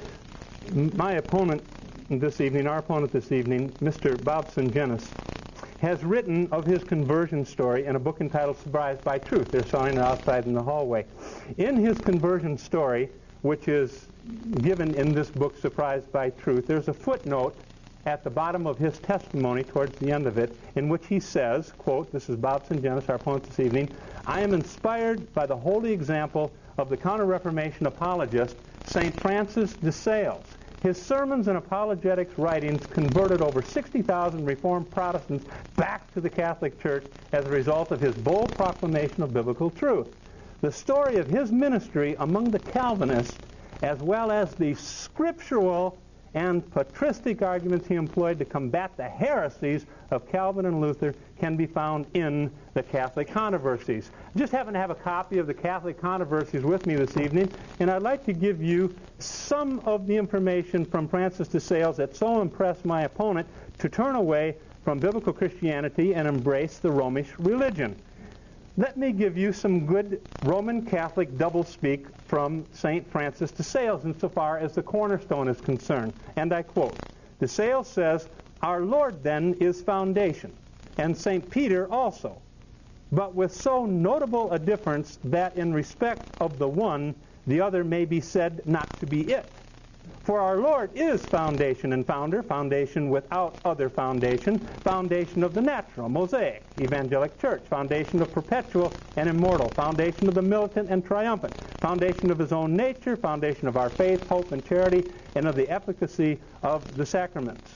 my opponent this evening, our opponent this evening, Mister Bob Sungenis, has written of his conversion story in a book entitled Surprised by Truth. They're selling it outside in the hallway. In his conversion story, which is given in this book, Surprised by Truth, there's a footnote at the bottom of his testimony towards the end of it, in which he says, quote, this is Bob Sungenis, our opponent this evening, I am inspired by the holy example of the Counter-Reformation apologist, Saint Francis de Sales. His sermons and apologetics writings converted over sixty thousand Reformed Protestants back to the Catholic Church as a result of his bold proclamation of biblical truth. The story of his ministry among the Calvinists, as well as the scriptural and patristic arguments he employed to combat the heresies of Calvin and Luther, can be found in the Catholic Controversies. I just happen to have a copy of the Catholic Controversies with me this evening, and I'd like to give you some of the information from Francis de Sales that so impressed my opponent to turn away from biblical Christianity and embrace the Romish religion. Let me give you some good Roman Catholic doublespeak from Saint Francis de Sales insofar as the cornerstone is concerned. And I quote, de Sales says, our Lord then is foundation, and Saint Peter also, but with so notable a difference that in respect of the one, the other may be said not to be it. For our Lord is foundation and founder, foundation without other foundation, foundation of the natural, Mosaic, evangelic church, foundation of perpetual and immortal, foundation of the militant and triumphant, foundation of his own nature, foundation of our faith, hope, and charity, and of the efficacy of the sacraments.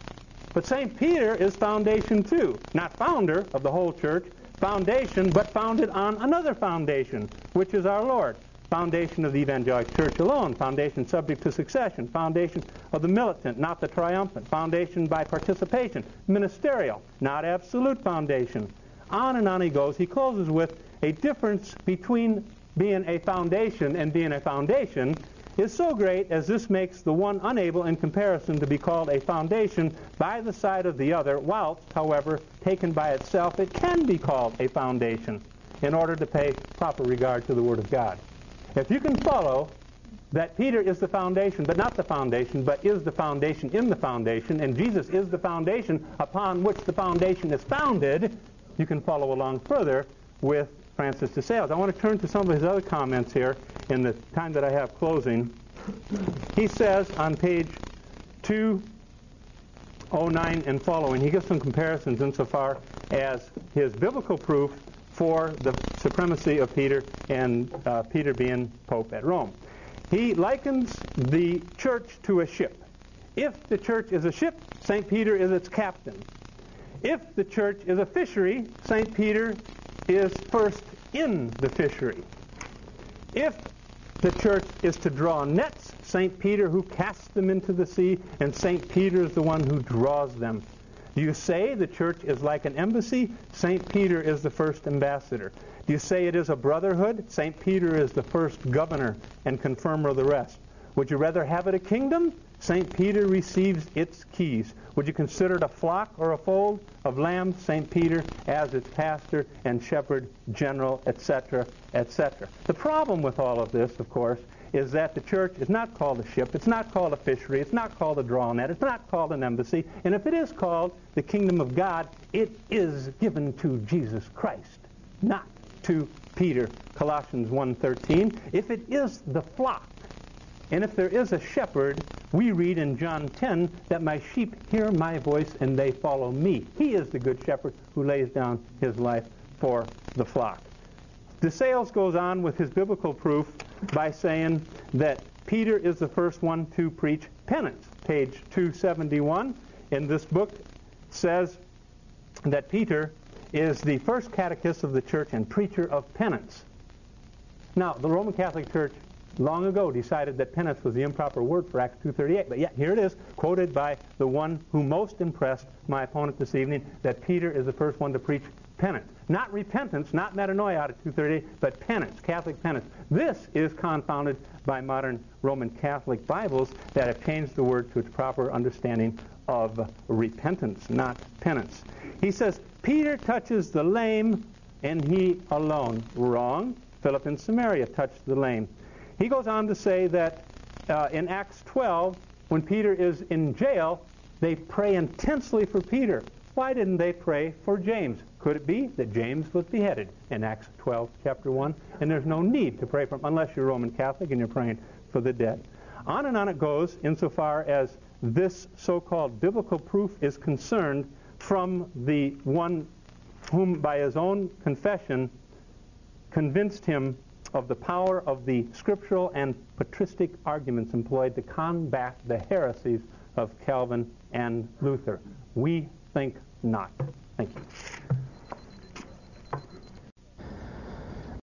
But Saint Peter is foundation too, not founder of the whole church, foundation, but founded on another foundation, which is our Lord. Foundation of the evangelic church alone, foundation subject to succession, foundation of the militant, not the triumphant, foundation by participation, ministerial, not absolute foundation. On and on he goes. He closes with a difference between being a foundation and being a foundation is so great as this makes the one unable in comparison to be called a foundation by the side of the other, whilst, however, taken by itself, it can be called a foundation in order to pay proper regard to the Word of God. If you can follow that Peter is the foundation, but not the foundation, but is the foundation in the foundation, and Jesus is the foundation upon which the foundation is founded, you can follow along further with Francis de Sales. I want to turn to some of his other comments here in the time that I have closing. He says on page two oh nine and following, he gives some comparisons insofar as his biblical proof for the supremacy of Peter and uh, Peter being Pope at Rome. He likens the church to a ship. If the church is a ship, Saint Peter is its captain. If the church is a fishery, Saint Peter is first in the fishery. If the church is to draw nets, Saint Peter who casts them into the sea, and Saint Peter is the one who draws them. Do you say the church is like an embassy? Saint Peter is the first ambassador. Do you say it is a brotherhood? Saint Peter is the first governor and confirmer of the rest. Would you rather have it a kingdom? Saint Peter receives its keys. Would you consider it a flock or a fold of lambs? Saint Peter as its pastor and shepherd, general, et cetera, et cetera. The problem with all of this, of course, is that the church is not called a ship, it's not called a fishery, it's not called a draw net, it's not called an embassy, and if it is called the kingdom of God, it is given to Jesus Christ, not to Peter, Colossians one thirteen. If it is the flock, and if there is a shepherd, we read in John ten that my sheep hear my voice and they follow me. He is the good shepherd who lays down his life for the flock. De Sales goes on with his biblical proof by saying that Peter is the first one to preach penance. Page two seventy-one in this book says that Peter is the first catechist of the church and preacher of penance. Now, the Roman Catholic Church long ago decided that penance was the improper word for Acts two thirty-eight, but yet here it is, quoted by the one who most impressed my opponent this evening, that Peter is the first one to preach penance. Not repentance, not metanoia out of two thirty-eight, but penance, Catholic penance. This is confounded by modern Roman Catholic Bibles that have changed the word to its proper understanding of repentance, not penance. He says, Peter touches the lame and he alone. Wrong. Philip in Samaria touched the lame. He goes on to say that uh, in Acts twelve, when Peter is in jail, they pray intensely for Peter. Why didn't they pray for James? Could it be that James was beheaded in Acts twelve, chapter one? And there's no need to pray for him unless you're Roman Catholic and you're praying for the dead. On and on it goes insofar as this so-called biblical proof is concerned from the one whom by his own confession convinced him of the power of the scriptural and patristic arguments employed to combat the heresies of Calvin and Luther. We think not. Thank you.